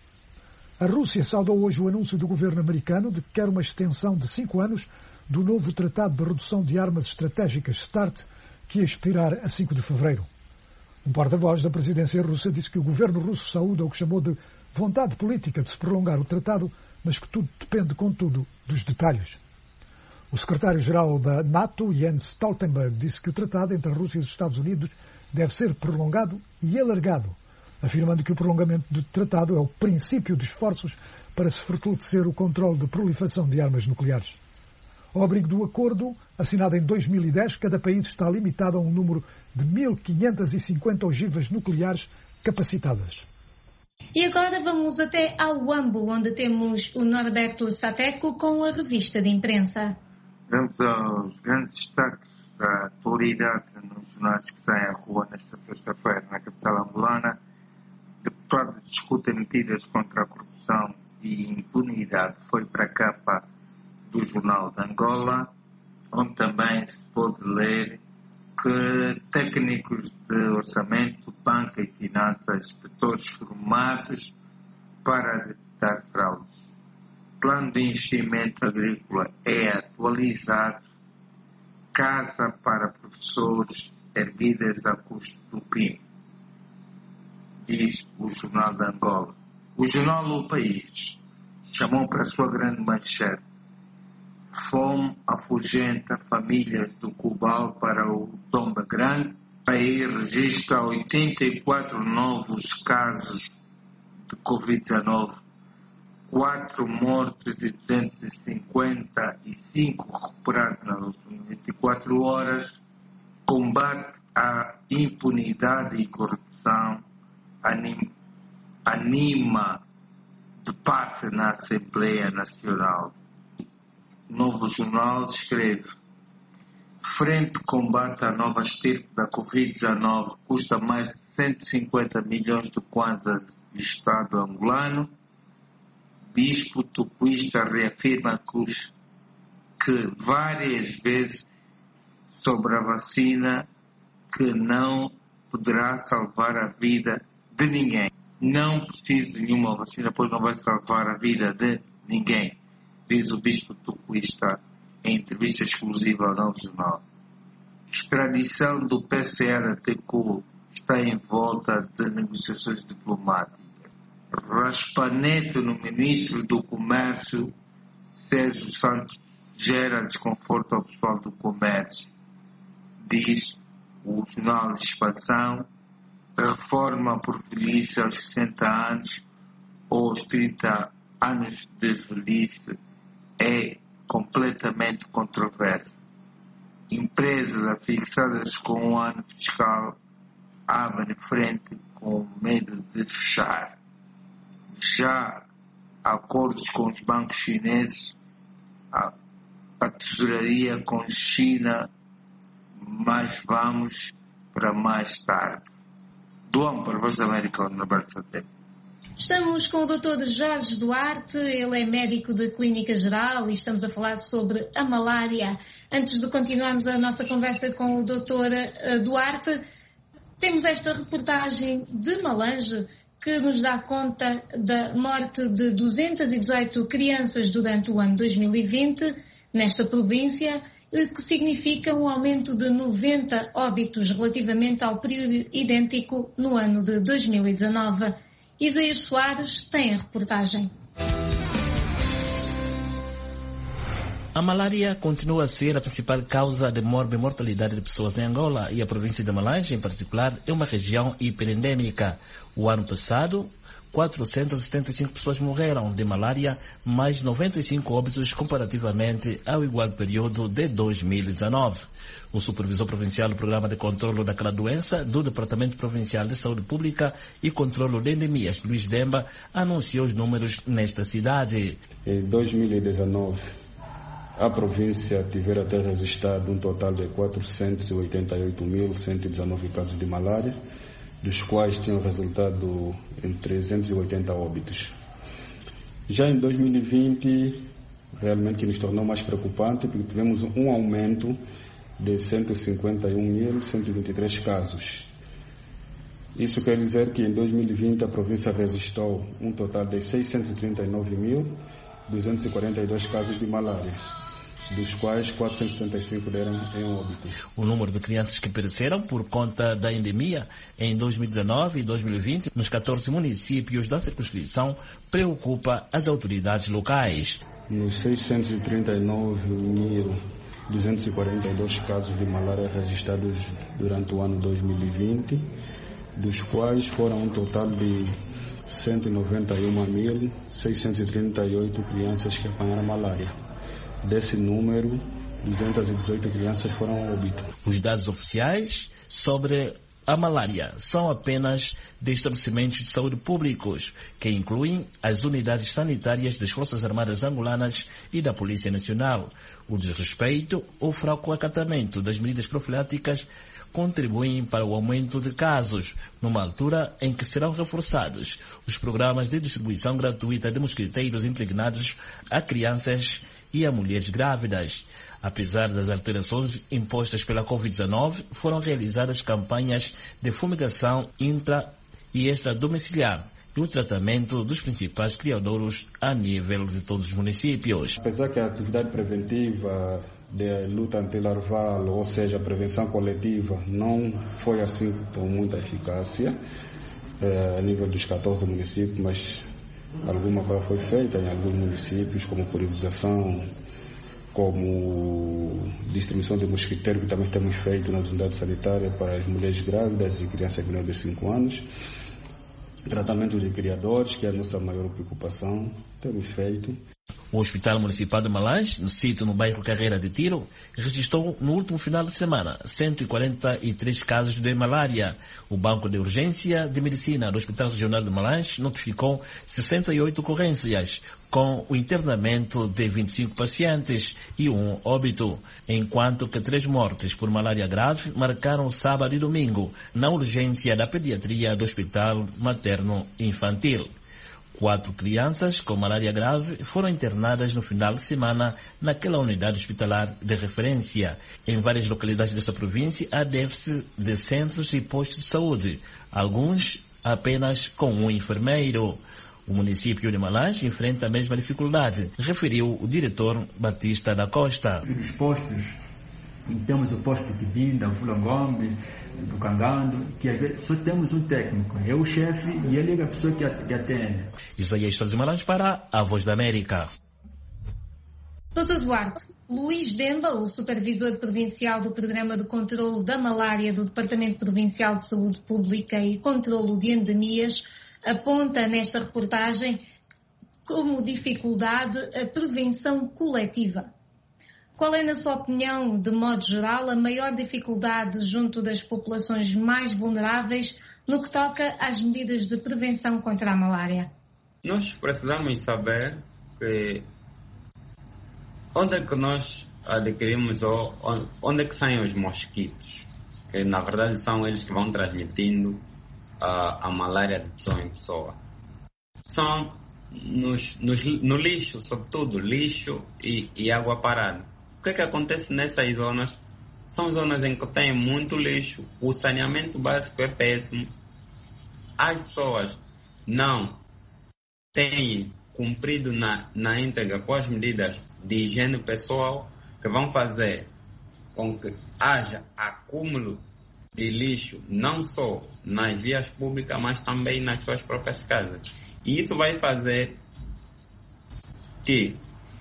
A Rússia saudou hoje o anúncio do governo americano de que quer uma extensão de cinco anos do novo Tratado de Redução de Armas Estratégicas START, que ia expirar a cinco de fevereiro. Um porta-voz da presidência russa disse que o governo russo saúda o que chamou de vontade política de se prolongar o tratado, mas que tudo depende, contudo, dos detalhes. O secretário-geral da NATO, Jens Stoltenberg, disse que o tratado entre a Rússia e os Estados Unidos deve ser prolongado e alargado, afirmando que o prolongamento do tratado é o princípio de esforços para se fortalecer o controle de proliferação de armas nucleares. Ao abrigo do acordo, assinado em dois mil e dez, cada país está limitado a um número de mil quinhentas e cinquenta ogivas nucleares capacitadas. E agora vamos até ao Huambo, onde temos o Norberto Sateco com a revista de imprensa. Vamos aos grandes destaques da atualidade nos jornais que saem à rua nesta sexta-feira na capital angolana. Deputados discutem medidas contra a corrupção e impunidade. Foi para a capa do Jornal de Angola, onde também se pode ler que técnicos de orçamento, banca e finanças, inspetores formados para detectar fraudes. O plano de investimento agrícola é atualizado, casa para professores erguidas a custo do P I B, diz o Jornal de Angola. O jornal O País chamou para a sua grande manchete: fome afugenta famílias do Cubal para o Tomba Grande. O país registra oitenta e quatro novos casos de covid dezenove, quatro mortes e duzentos e cinquenta e cinco recuperados nas últimas vinte e quatro horas. Combate à impunidade e corrupção anima, anima debate na Assembleia Nacional. O Novo Jornal escreve: frente combate à nova estirpe da covid dezenove custa mais de cento e cinquenta milhões de kwanzas do Estado angolano. Bispo tucuista reafirma que, os, que várias vezes sobre a vacina que não poderá salvar a vida de ninguém. Não preciso de nenhuma vacina, pois não vai salvar a vida de ninguém, diz o bispo tucuista em entrevista exclusiva ao Novo Jornal. Extradição do P C A da T E C U está em volta de negociações diplomáticas. Raspanete no ministro do Comércio, Sérgio Santos, gera desconforto ao pessoal do comércio, diz o Jornal de Expansão. Reforma por velhice aos sessenta anos ou aos trinta anos de velhice é completamente controversa. Empresas afixadas com um ano fiscal abrem frente com medo de fechar. Já acordos com os bancos chineses, a, a tesouraria com China, mas vamos para mais tarde. Doam para a Voz da América, Norberto Sateco. Estamos com o doutor Jorge Duarte, ele é médico de clínica geral e estamos a falar sobre a malária. Antes de continuarmos a nossa conversa com o doutor Duarte, temos esta reportagem de Malange que nos dá conta da morte de duzentas e dezoito crianças durante o ano dois mil e vinte nesta província, que significa um aumento de noventa óbitos relativamente ao período idêntico no ano de dois mil e dezanove. Isaías Soares tem a reportagem. A malária continua a ser a principal causa de morte e mortalidade de pessoas em Angola e a província de Malange, em particular, é uma região hiperendêmica. O ano passado, quatrocentas e setenta e cinco pessoas morreram de malária, mais noventa e cinco óbitos comparativamente ao igual período de dois mil e dezanove. O supervisor provincial do Programa de Controlo daquela doença do Departamento Provincial de Saúde Pública e Controlo de Endemias, Luís Demba, anunciou os números nesta cidade. Em dois mil e dezanove, a província tivera até registrado um total de quatrocentos e oitenta e oito mil cento e dezenove casos de malária, dos quais tinham resultado em trezentos e oitenta óbitos. Já em dois mil e vinte, realmente nos tornou mais preocupante, porque tivemos um aumento de cento e cinquenta e um mil cento e vinte e três casos. Isso quer dizer que em dois mil e vinte a província registrou um total de seiscentos e trinta e nove mil duzentos e quarenta e dois casos de malária, dos quais quatrocentos e setenta e cinco deram em óbitos. O número de crianças que pereceram por conta da endemia em dois mil e dezanove e dois mil e vinte nos catorze municípios da circunscrição preocupa as autoridades locais. Nos seiscentos e trinta e nove mil duzentos e quarenta e dois casos de malária registrados durante o ano dois mil e vinte, dos quais foram um total de cento e noventa e um mil seiscentos e trinta e oito crianças que apanharam malária. Desse número, duzentas e dezoito crianças foram óbitos. Os dados oficiais sobre à malária são apenas de estabelecimentos de saúde públicos, que incluem as unidades sanitárias das Forças Armadas Angolanas e da Polícia Nacional. O desrespeito ou fraco acatamento das medidas profiláticas contribuem para o aumento de casos, numa altura em que serão reforçados os programas de distribuição gratuita de mosquiteiros impregnados a crianças e a mulheres grávidas. Apesar das alterações impostas pela covid dezenove, foram realizadas campanhas de fumigação intra e extradomiciliar e o tratamento dos principais criadouros a nível de todos os municípios. Apesar que a atividade preventiva de luta antilarval, ou seja, a prevenção coletiva, não foi assim com muita eficácia eh, a nível dos catorze municípios, mas alguma coisa foi feita em alguns municípios, como pulverização, como distribuição de mosquiteiro, que também temos feito nas unidades sanitárias para as mulheres grávidas e crianças menores de cinco anos. Tratamento de criadores, que é a nossa maior preocupação, temos feito. O Hospital Municipal de Malange, no sítio no bairro Carreira de Tiro, registrou no último final de semana cento e quarenta e três casos de malária. O Banco de Urgência de Medicina do Hospital Regional de Malange notificou sessenta e oito ocorrências, com o internamento de vinte e cinco pacientes e um óbito, enquanto que três mortes por malária grave marcaram sábado e domingo na urgência da pediatria do Hospital Materno Infantil. Quatro crianças com malária grave foram internadas no final de semana naquela unidade hospitalar de referência. Em várias localidades dessa província há déficit de centros e postos de saúde, alguns apenas com um enfermeiro. O município de Malange enfrenta a mesma dificuldade, referiu o diretor Batista da Costa. Os postos, temos o posto de Kibinda, o Fulangombe, do Cangando, que às vezes só temos um técnico, é o chefe e ele é a pessoa que atende. Isaías Sousa Malange para a Voz da América. doutor Duarte, Luís Demba, o supervisor provincial do Programa de Controlo da Malária do Departamento Provincial de Saúde Pública e Controlo de Endemias, aponta nesta reportagem como dificuldade a prevenção coletiva. Qual é, na sua opinião, de modo geral, a maior dificuldade junto das populações mais vulneráveis no que toca às medidas de prevenção contra a malária? Nós precisamos saber que onde é que nós adquirimos ou onde é que saem os mosquitos, que na verdade são eles que vão transmitindo a, a malária de pessoa em pessoa. São nos, nos, no lixo, sobretudo lixo e, e água parada. O que é que acontece nessas zonas? São zonas em que tem muito lixo, o saneamento básico é péssimo, as pessoas não têm cumprido na, na íntegra com as medidas de higiene pessoal que vão fazer com que haja acúmulo de lixo não só nas vias públicas, mas também nas suas próprias casas. E isso vai fazer que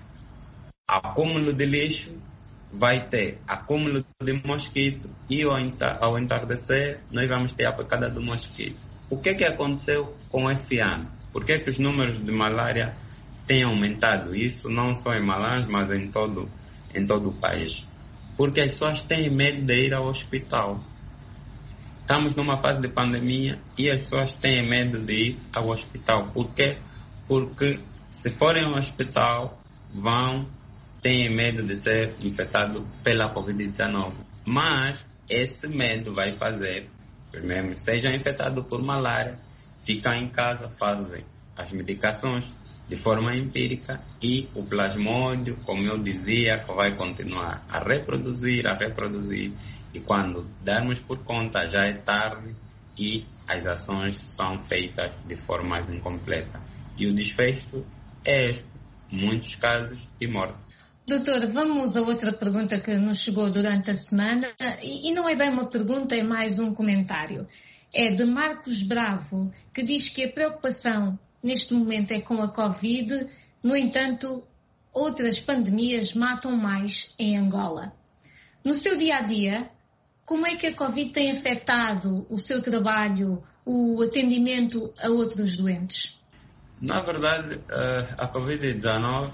acúmulo de lixo vai ter acúmulo de mosquito e ao entardecer nós vamos ter a picada do mosquito. O que é que aconteceu com esse ano? Por que é que os números de malária têm aumentado? Isso não só em Malange, mas em todo, em todo o país. Porque as pessoas têm medo de ir ao hospital. Estamos numa fase de pandemia e as pessoas têm medo de ir ao hospital. Por quê? Porque se forem ao hospital, vão ter medo de ser infectados pela covid dezenove. Mas esse medo vai fazer, primeiro, sejam infectados por malária, ficam em casa, fazem as medicações de forma empírica e o plasmódio, como eu dizia, que vai continuar a reproduzir, a reproduzir. E quando darmos por conta, já é tarde e as ações são feitas de forma incompleta. E o desfecho é este, muitos casos de morte. Doutor, vamos a outra pergunta que nos chegou durante a semana, e não é bem uma pergunta, é mais um comentário. É de Marcos Bravo, que diz que a preocupação neste momento é com a Covid, no entanto, outras pandemias matam mais em Angola. No seu dia-a-dia, como é que a Covid tem afetado o seu trabalho, o atendimento a outros doentes? Na verdade, a covid dezenove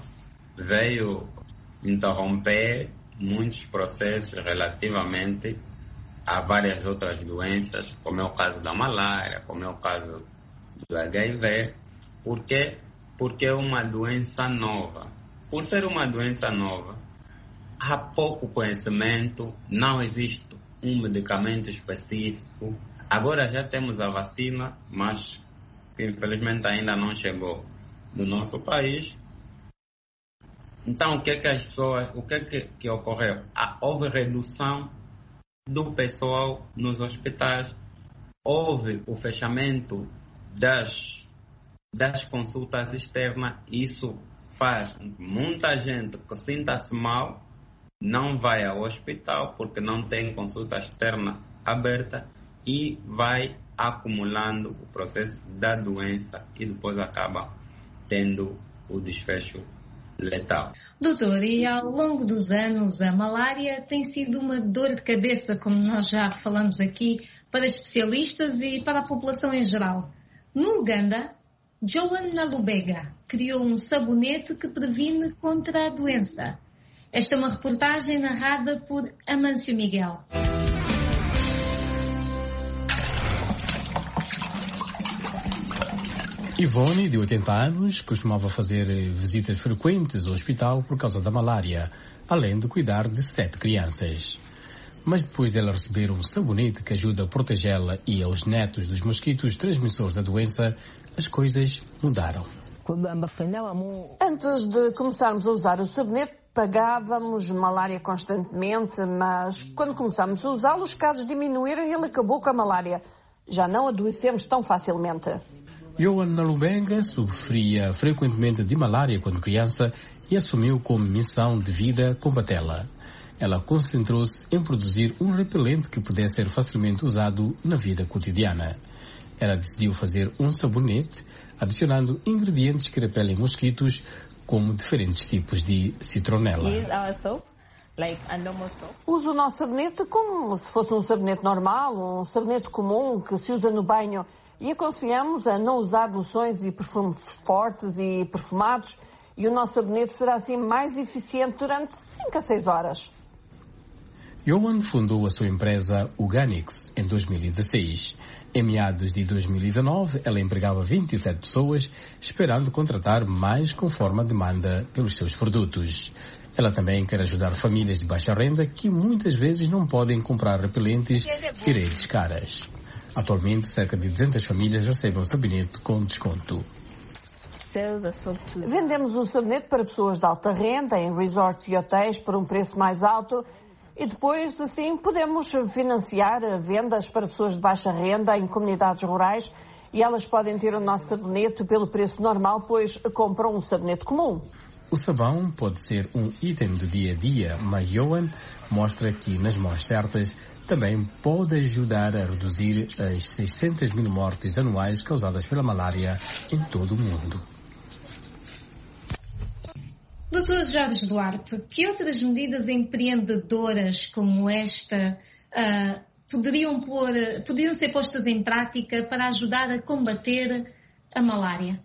veio interromper muitos processos relativamente há várias outras doenças, como é o caso da malária, como é o caso do H I V. Por quê? Porque é uma doença nova. Por ser uma doença nova, há pouco conhecimento, não existe um medicamento específico. Agora já temos a vacina, mas infelizmente ainda não chegou no nosso país. Então, o que é que as pessoas, o que é que, que ocorreu? Ah, houve redução do pessoal nos hospitais, houve o fechamento das, das consultas externas. Isso faz com que muita gente que sinta-se mal não vai ao hospital porque não tem consulta externa aberta e vai acumulando o processo da doença e depois acaba tendo o desfecho letal. Doutor, e ao longo dos anos a malária tem sido uma dor de cabeça, como nós já falamos aqui, para especialistas e para a população em geral. No Uganda, Joan Nalubega criou um sabonete que previne contra a doença. Esta é uma reportagem narrada por Amâncio Miguel. Ivone, de oitenta anos, costumava fazer visitas frequentes ao hospital por causa da malária, além de cuidar de sete crianças. Mas depois dela receber um sabonete que ajuda a protegê-la e aos netos dos mosquitos transmissores da doença, as coisas mudaram. Antes de começarmos a usar o sabonete, pagávamos malária constantemente, mas quando começámos a usá-lo, os casos diminuíram e ele acabou com a malária. Já não adoecemos tão facilmente. Joan Nalubega sofria frequentemente de malária quando criança e assumiu como missão de vida combatê-la. Ela concentrou-se em produzir um repelente que pudesse ser facilmente usado na vida cotidiana. Ela decidiu fazer um sabonete, adicionando ingredientes que repelem mosquitos, como diferentes tipos de citronela. Uso o nosso sabonete como se fosse um sabonete normal, um sabonete comum que se usa no banho. E aconselhamos a não usar loções e perfumes fortes e perfumados, e o nosso sabonete será assim mais eficiente durante cinco a seis horas. Joan fundou a sua empresa Uganix em dois mil e dezesseis. Em meados de dois mil e dezanove, ela empregava vinte e sete pessoas, esperando contratar mais conforme a demanda pelos seus produtos. Ela também quer ajudar famílias de baixa renda que muitas vezes não podem comprar repelentes e redes caras. Atualmente, cerca de duzentas famílias recebem o sabonete com desconto. Vendemos o sabonete para pessoas de alta renda, em resorts e hotéis, por um preço mais alto. E depois, assim, podemos financiar vendas para pessoas de baixa renda em comunidades rurais. E elas podem ter o nosso sabonete pelo preço normal, pois compram um sabonete comum. O sabão pode ser um item do dia a dia, mas Joan mostra que, nas mãos certas, também pode ajudar a reduzir as seiscentas mil mortes anuais causadas pela malária em todo o mundo. doutor Jorge Duarte, que outras medidas empreendedoras como esta uh, poderiam, pôr, poderiam ser postas em prática para ajudar a combater a malária?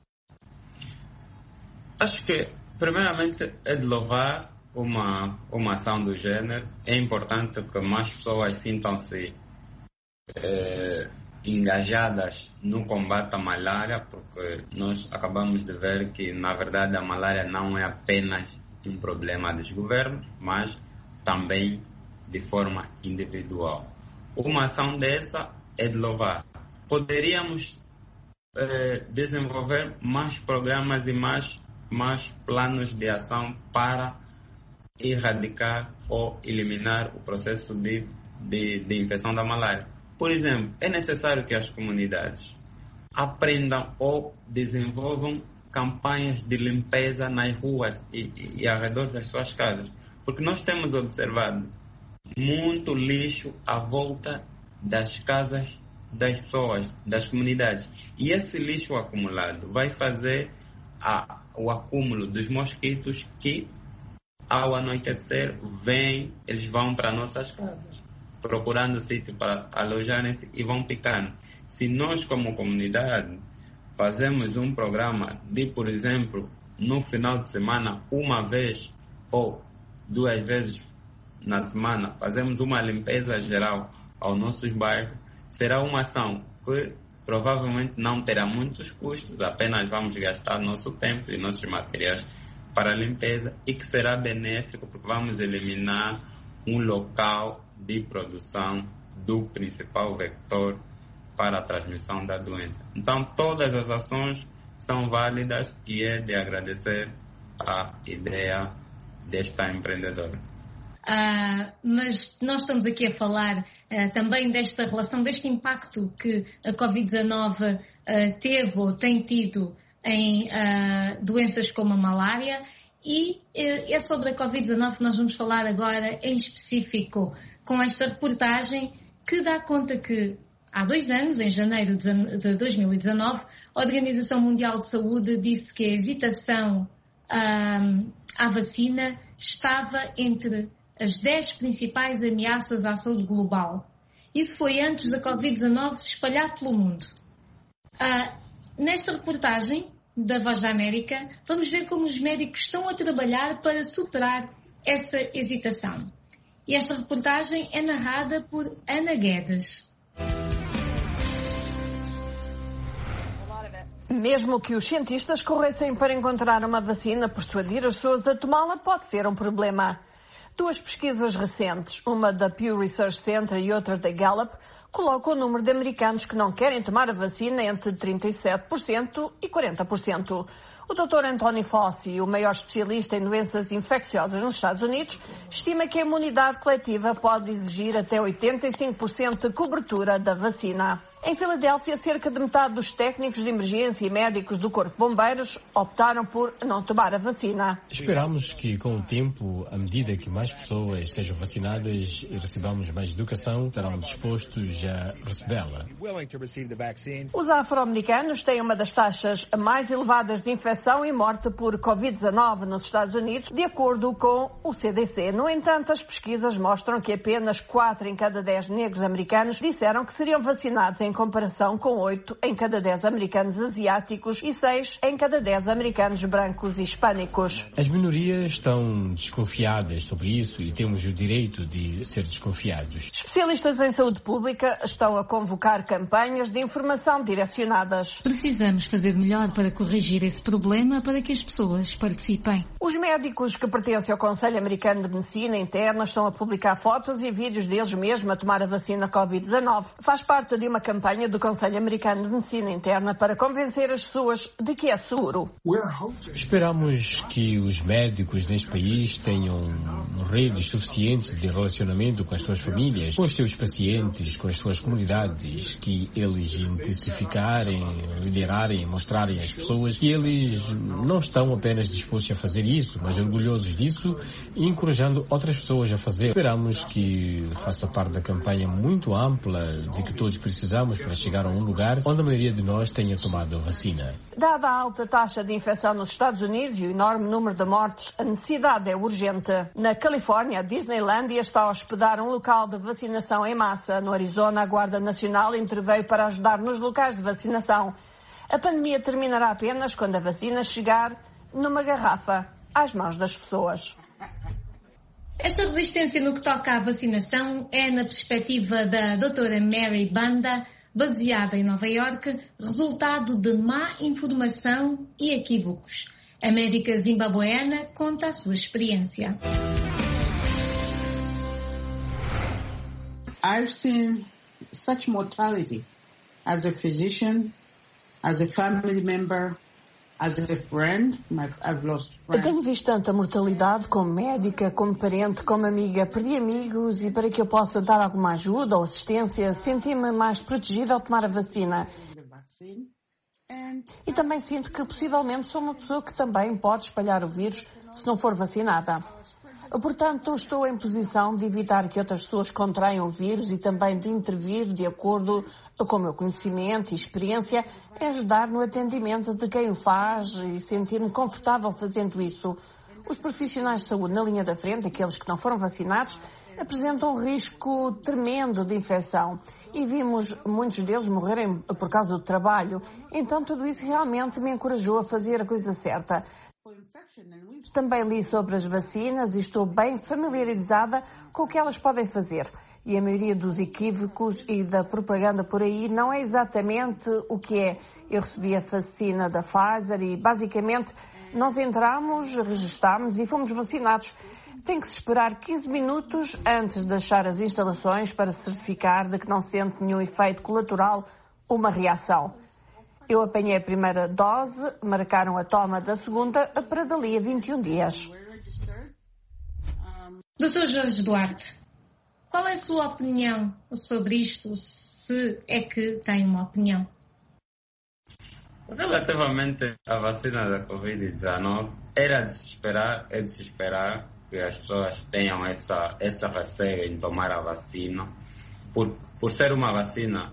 Acho que, primeiramente, é de louvar Uma, uma ação do gênero. É importante que mais pessoas sintam-se eh, engajadas no combate à malária, porque nós acabamos de ver que, na verdade, a malária não é apenas um problema dos governos, mas também de forma individual. Uma ação dessa é de louvar. Poderíamos eh, desenvolver mais programas e mais, mais planos de ação para erradicar ou eliminar o processo de, de, de infecção da malária. Por exemplo, é necessário que as comunidades aprendam ou desenvolvam campanhas de limpeza nas ruas e, e, e ao redor das suas casas, porque nós temos observado muito lixo à volta das casas das pessoas, das comunidades, e esse lixo acumulado vai fazer a, o acúmulo dos mosquitos que, ao anoitecer, vêm, eles vão para nossas casas, procurando sítio para alojarem-se e vão picando. Se nós, como comunidade, fazemos um programa de, por exemplo, no final de semana, uma vez ou duas vezes na semana, fazemos uma limpeza geral aos nossos bairros. Será uma ação que provavelmente não terá muitos custos, apenas vamos gastar nosso tempo e nossos materiais para a limpeza, e que será benéfico porque vamos eliminar um local de produção do principal vector para a transmissão da doença. Então, todas as ações são válidas e é de agradecer a ideia desta empreendedora. Uh, mas nós estamos aqui a falar uh, também desta relação, deste impacto que a covid dezanove uh, teve ou tem tido em uh, doenças como a malária, e uh, é sobre a covid dezanove que nós vamos falar agora em específico, com esta reportagem que dá conta que há dois anos, em janeiro de dois mil e dezanove, a Organização Mundial de Saúde disse que a hesitação uh, à vacina estava entre as dez principais ameaças à saúde global. Isso foi antes da covid dezanove se espalhar pelo mundo. Uh, nesta reportagem da Voz da América, vamos ver como os médicos estão a trabalhar para superar essa hesitação. E esta reportagem é narrada por Ana Guedes. Mesmo que os cientistas corressem para encontrar uma vacina, persuadir as pessoas a tomá-la pode ser um problema. Duas pesquisas recentes, uma da Pew Research Center e outra da Gallup, colocam o número de americanos que não querem tomar a vacina entre trinta e sete por cento e quarenta por cento. O doutor Anthony Fauci, o maior especialista em doenças infecciosas nos Estados Unidos, estima que a imunidade coletiva pode exigir até oitenta e cinco por cento de cobertura da vacina. Em Filadélfia, cerca de metade dos técnicos de emergência e médicos do Corpo de Bombeiros optaram por não tomar a vacina. Esperamos que, com o tempo, à medida que mais pessoas sejam vacinadas e recebamos mais educação, estarão dispostos a recebê-la. Os afro-americanos têm uma das taxas mais elevadas de infecção e morte por covid dezanove nos Estados Unidos, de acordo com o C D C. No entanto, as pesquisas mostram que apenas quatro em cada dez negros americanos disseram que seriam vacinados em comparação com oito em cada dez americanos asiáticos e seis em cada dez americanos brancos e hispânicos. As minorias estão desconfiadas sobre isso e temos o direito de ser desconfiados. Especialistas em saúde pública estão a convocar campanhas de informação direcionadas. Precisamos fazer melhor para corrigir esse problema para que as pessoas participem. Os médicos que pertencem ao Conselho Americano de Medicina Interna estão a publicar fotos e vídeos deles mesmos a tomar a vacina covid dezanove. Faz parte de uma campanha do Conselho Americano de Medicina Interna para convencer as pessoas de que é seguro. Esperamos que os médicos neste país tenham redes suficientes de relacionamento com as suas famílias, com os seus pacientes, com as suas comunidades, que eles intensificarem, liderarem, mostrarem às pessoas que eles não estão apenas dispostos a fazer isso, mas orgulhosos disso e encorajando outras pessoas a fazer. Esperamos que faça parte da campanha muito ampla de que todos precisamos para chegar a um lugar onde a maioria de nós tenha tomado a vacina. Dada a alta taxa de infecção nos Estados Unidos e o enorme número de mortes, a necessidade é urgente. Na Califórnia, a Disneylandia está a hospedar um local de vacinação em massa. No Arizona, a Guarda Nacional interveio para ajudar nos locais de vacinação. A pandemia terminará apenas quando a vacina chegar numa garrafa às mãos das pessoas. Esta resistência no que toca à vacinação é, na perspectiva da doutora Mary Banda, baseada em Nova Iorque, resultado de má informação e equívocos. A médica zimbabueana conta a sua experiência. I've seen such mortality as a physician, as a family member, as a friend. I've lost friends. Eu tenho visto tanta mortalidade como médica, como parente, como amiga. Perdi amigos e para que eu possa dar alguma ajuda ou assistência, senti-me mais protegida ao tomar a vacina. E também sinto que possivelmente sou uma pessoa que também pode espalhar o vírus se não for vacinada. Portanto, estou em posição de evitar que outras pessoas contraiam o vírus e também de intervir de acordo com o meu conhecimento e experiência em ajudar no atendimento de quem o faz e sentir-me confortável fazendo isso. Os profissionais de saúde na linha da frente, aqueles que não foram vacinados, apresentam um risco tremendo de infecção e vimos muitos deles morrerem por causa do trabalho. Então tudo isso realmente me encorajou a fazer a coisa certa. Também li sobre as vacinas e estou bem familiarizada com o que elas podem fazer. E a maioria dos equívocos e da propaganda por aí não é exatamente o que é. Eu recebi a vacina da Pfizer e, basicamente, nós entramos, registámos e fomos vacinados. Tem que se esperar quinze minutos antes de deixar as instalações para certificar de que não sente nenhum efeito colateral ou uma reação. Eu apanhei a primeira dose, marcaram a toma da segunda para dali a vinte e um dias. doutor Jorge Duarte, qual é a sua opinião sobre isto, se é que tem uma opinião? Relativamente à vacina da covid dezenove, era de se esperar, é de se esperar que as pessoas tenham essa, essa receio em tomar a vacina, por, por ser uma vacina,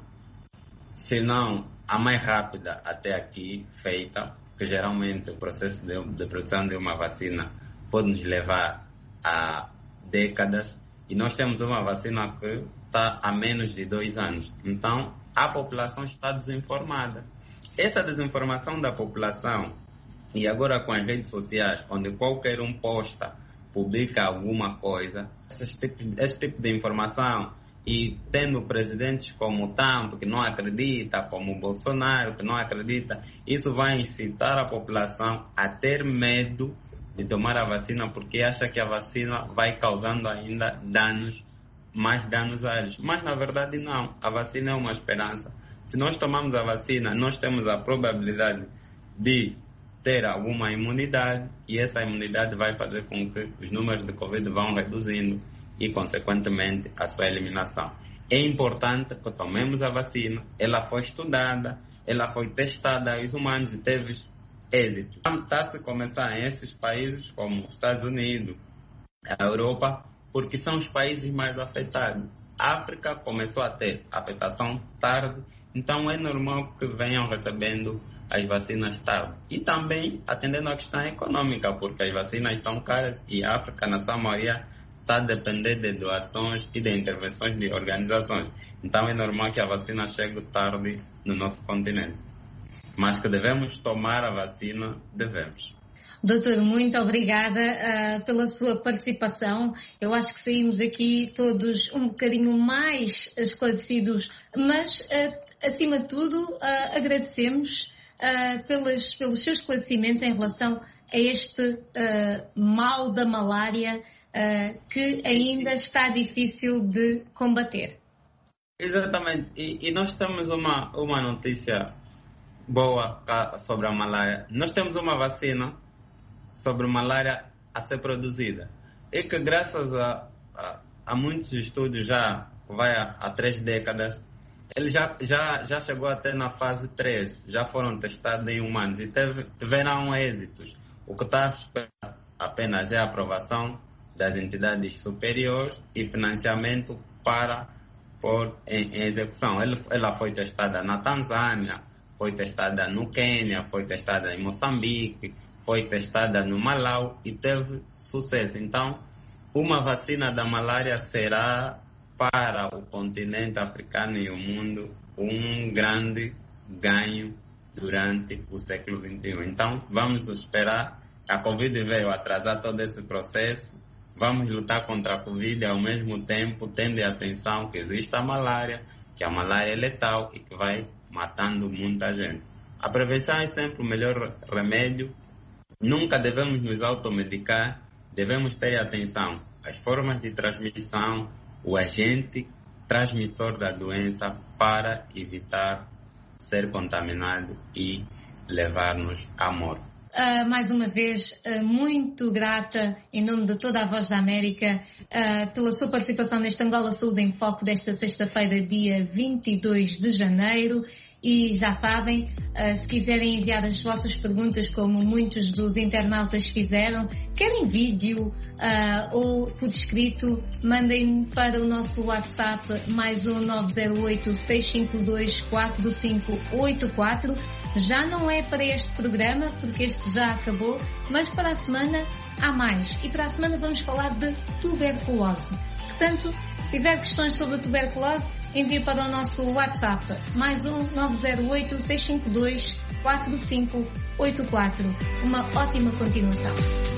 se não a mais rápida até aqui feita, que geralmente o processo de, de produção de uma vacina pode nos levar a décadas, e nós temos uma vacina que está há menos de dois anos. Então, a população está desinformada. Essa desinformação da população, e agora com as redes sociais, onde qualquer um posta, publica alguma coisa, esse tipo, esse tipo de informação, e tendo presidentes como o Trump, que não acredita, como o Bolsonaro, que não acredita, isso vai incitar a população a ter medo de tomar a vacina, porque acha que a vacina vai causando ainda danos, mais danos a eles. Mas, na verdade, não. A vacina é uma esperança. Se nós tomamos a vacina, nós temos a probabilidade de ter alguma imunidade, e essa imunidade vai fazer com que os números de Covid vão reduzindo e, consequentemente, a sua eliminação. É importante que tomemos a vacina. Ela foi estudada, ela foi testada aos humanos e teve êxito. Está-se a começar em esses países como os Estados Unidos, a Europa, porque são os países mais afetados. A África começou a ter afetação tarde, então é normal que venham recebendo as vacinas tarde. E também atendendo à questão econômica, porque as vacinas são caras e a África, na sua maioria, está a depender de doações e de intervenções de organizações. Então é normal que a vacina chegue tarde no nosso continente. Mas que devemos tomar a vacina, devemos. Doutor, muito obrigada uh, pela sua participação. Eu acho que saímos aqui todos um bocadinho mais esclarecidos, mas, uh, acima de tudo, uh, agradecemos uh, pelas, pelos seus esclarecimentos em relação a este uh, mal da malária uh, que ainda está difícil de combater. Exatamente. E, e nós temos uma, uma notícia boa sobre a malária. Nós temos uma vacina sobre malária a ser produzida. E que graças a, a, a muitos estudos, já vai a, a três décadas, ele já, já, já chegou até na fase três, já foram testados em humanos e teve, tiveram êxitos. O que está a esperar apenas é a aprovação das entidades superiores e financiamento para pôr em, em execução. Ele, ela foi testada na Tanzânia, foi testada no Quênia, foi testada em Moçambique, foi testada no Malau e teve sucesso. Então, uma vacina da malária será para o continente africano e o mundo um grande ganho durante o século vinte e um. Então, vamos esperar. A Covid veio atrasar todo esse processo. Vamos lutar contra a Covid e, ao mesmo tempo, tendo atenção que existe a malária, que a malária é letal e que vai matando muita gente. A prevenção é sempre o melhor remédio. Nunca devemos nos automedicar, devemos ter atenção às formas de transmissão, o agente transmissor da doença, para evitar ser contaminado e levar-nos à morte. Uh, mais uma vez, uh, muito grata, em nome de toda a Voz da América, uh, pela sua participação neste Angola Saúde em Foco desta sexta-feira, dia vinte e dois de janeiro. E já sabem, uh, se quiserem enviar as vossas perguntas, como muitos dos internautas fizeram, quer em vídeo uh, ou por escrito, mandem para o nosso WhatsApp mais um nove zero oito, seis cinco dois, quatro cinco oito quatro. Já não é para este programa, porque este já acabou, mas para a semana há mais. E para a semana vamos falar de tuberculose. Portanto, se tiver questões sobre a tuberculose, envie para o nosso WhatsApp, mais um nove zero oito, seis cinco dois, quatro cinco oito quatro. Uma ótima continuação.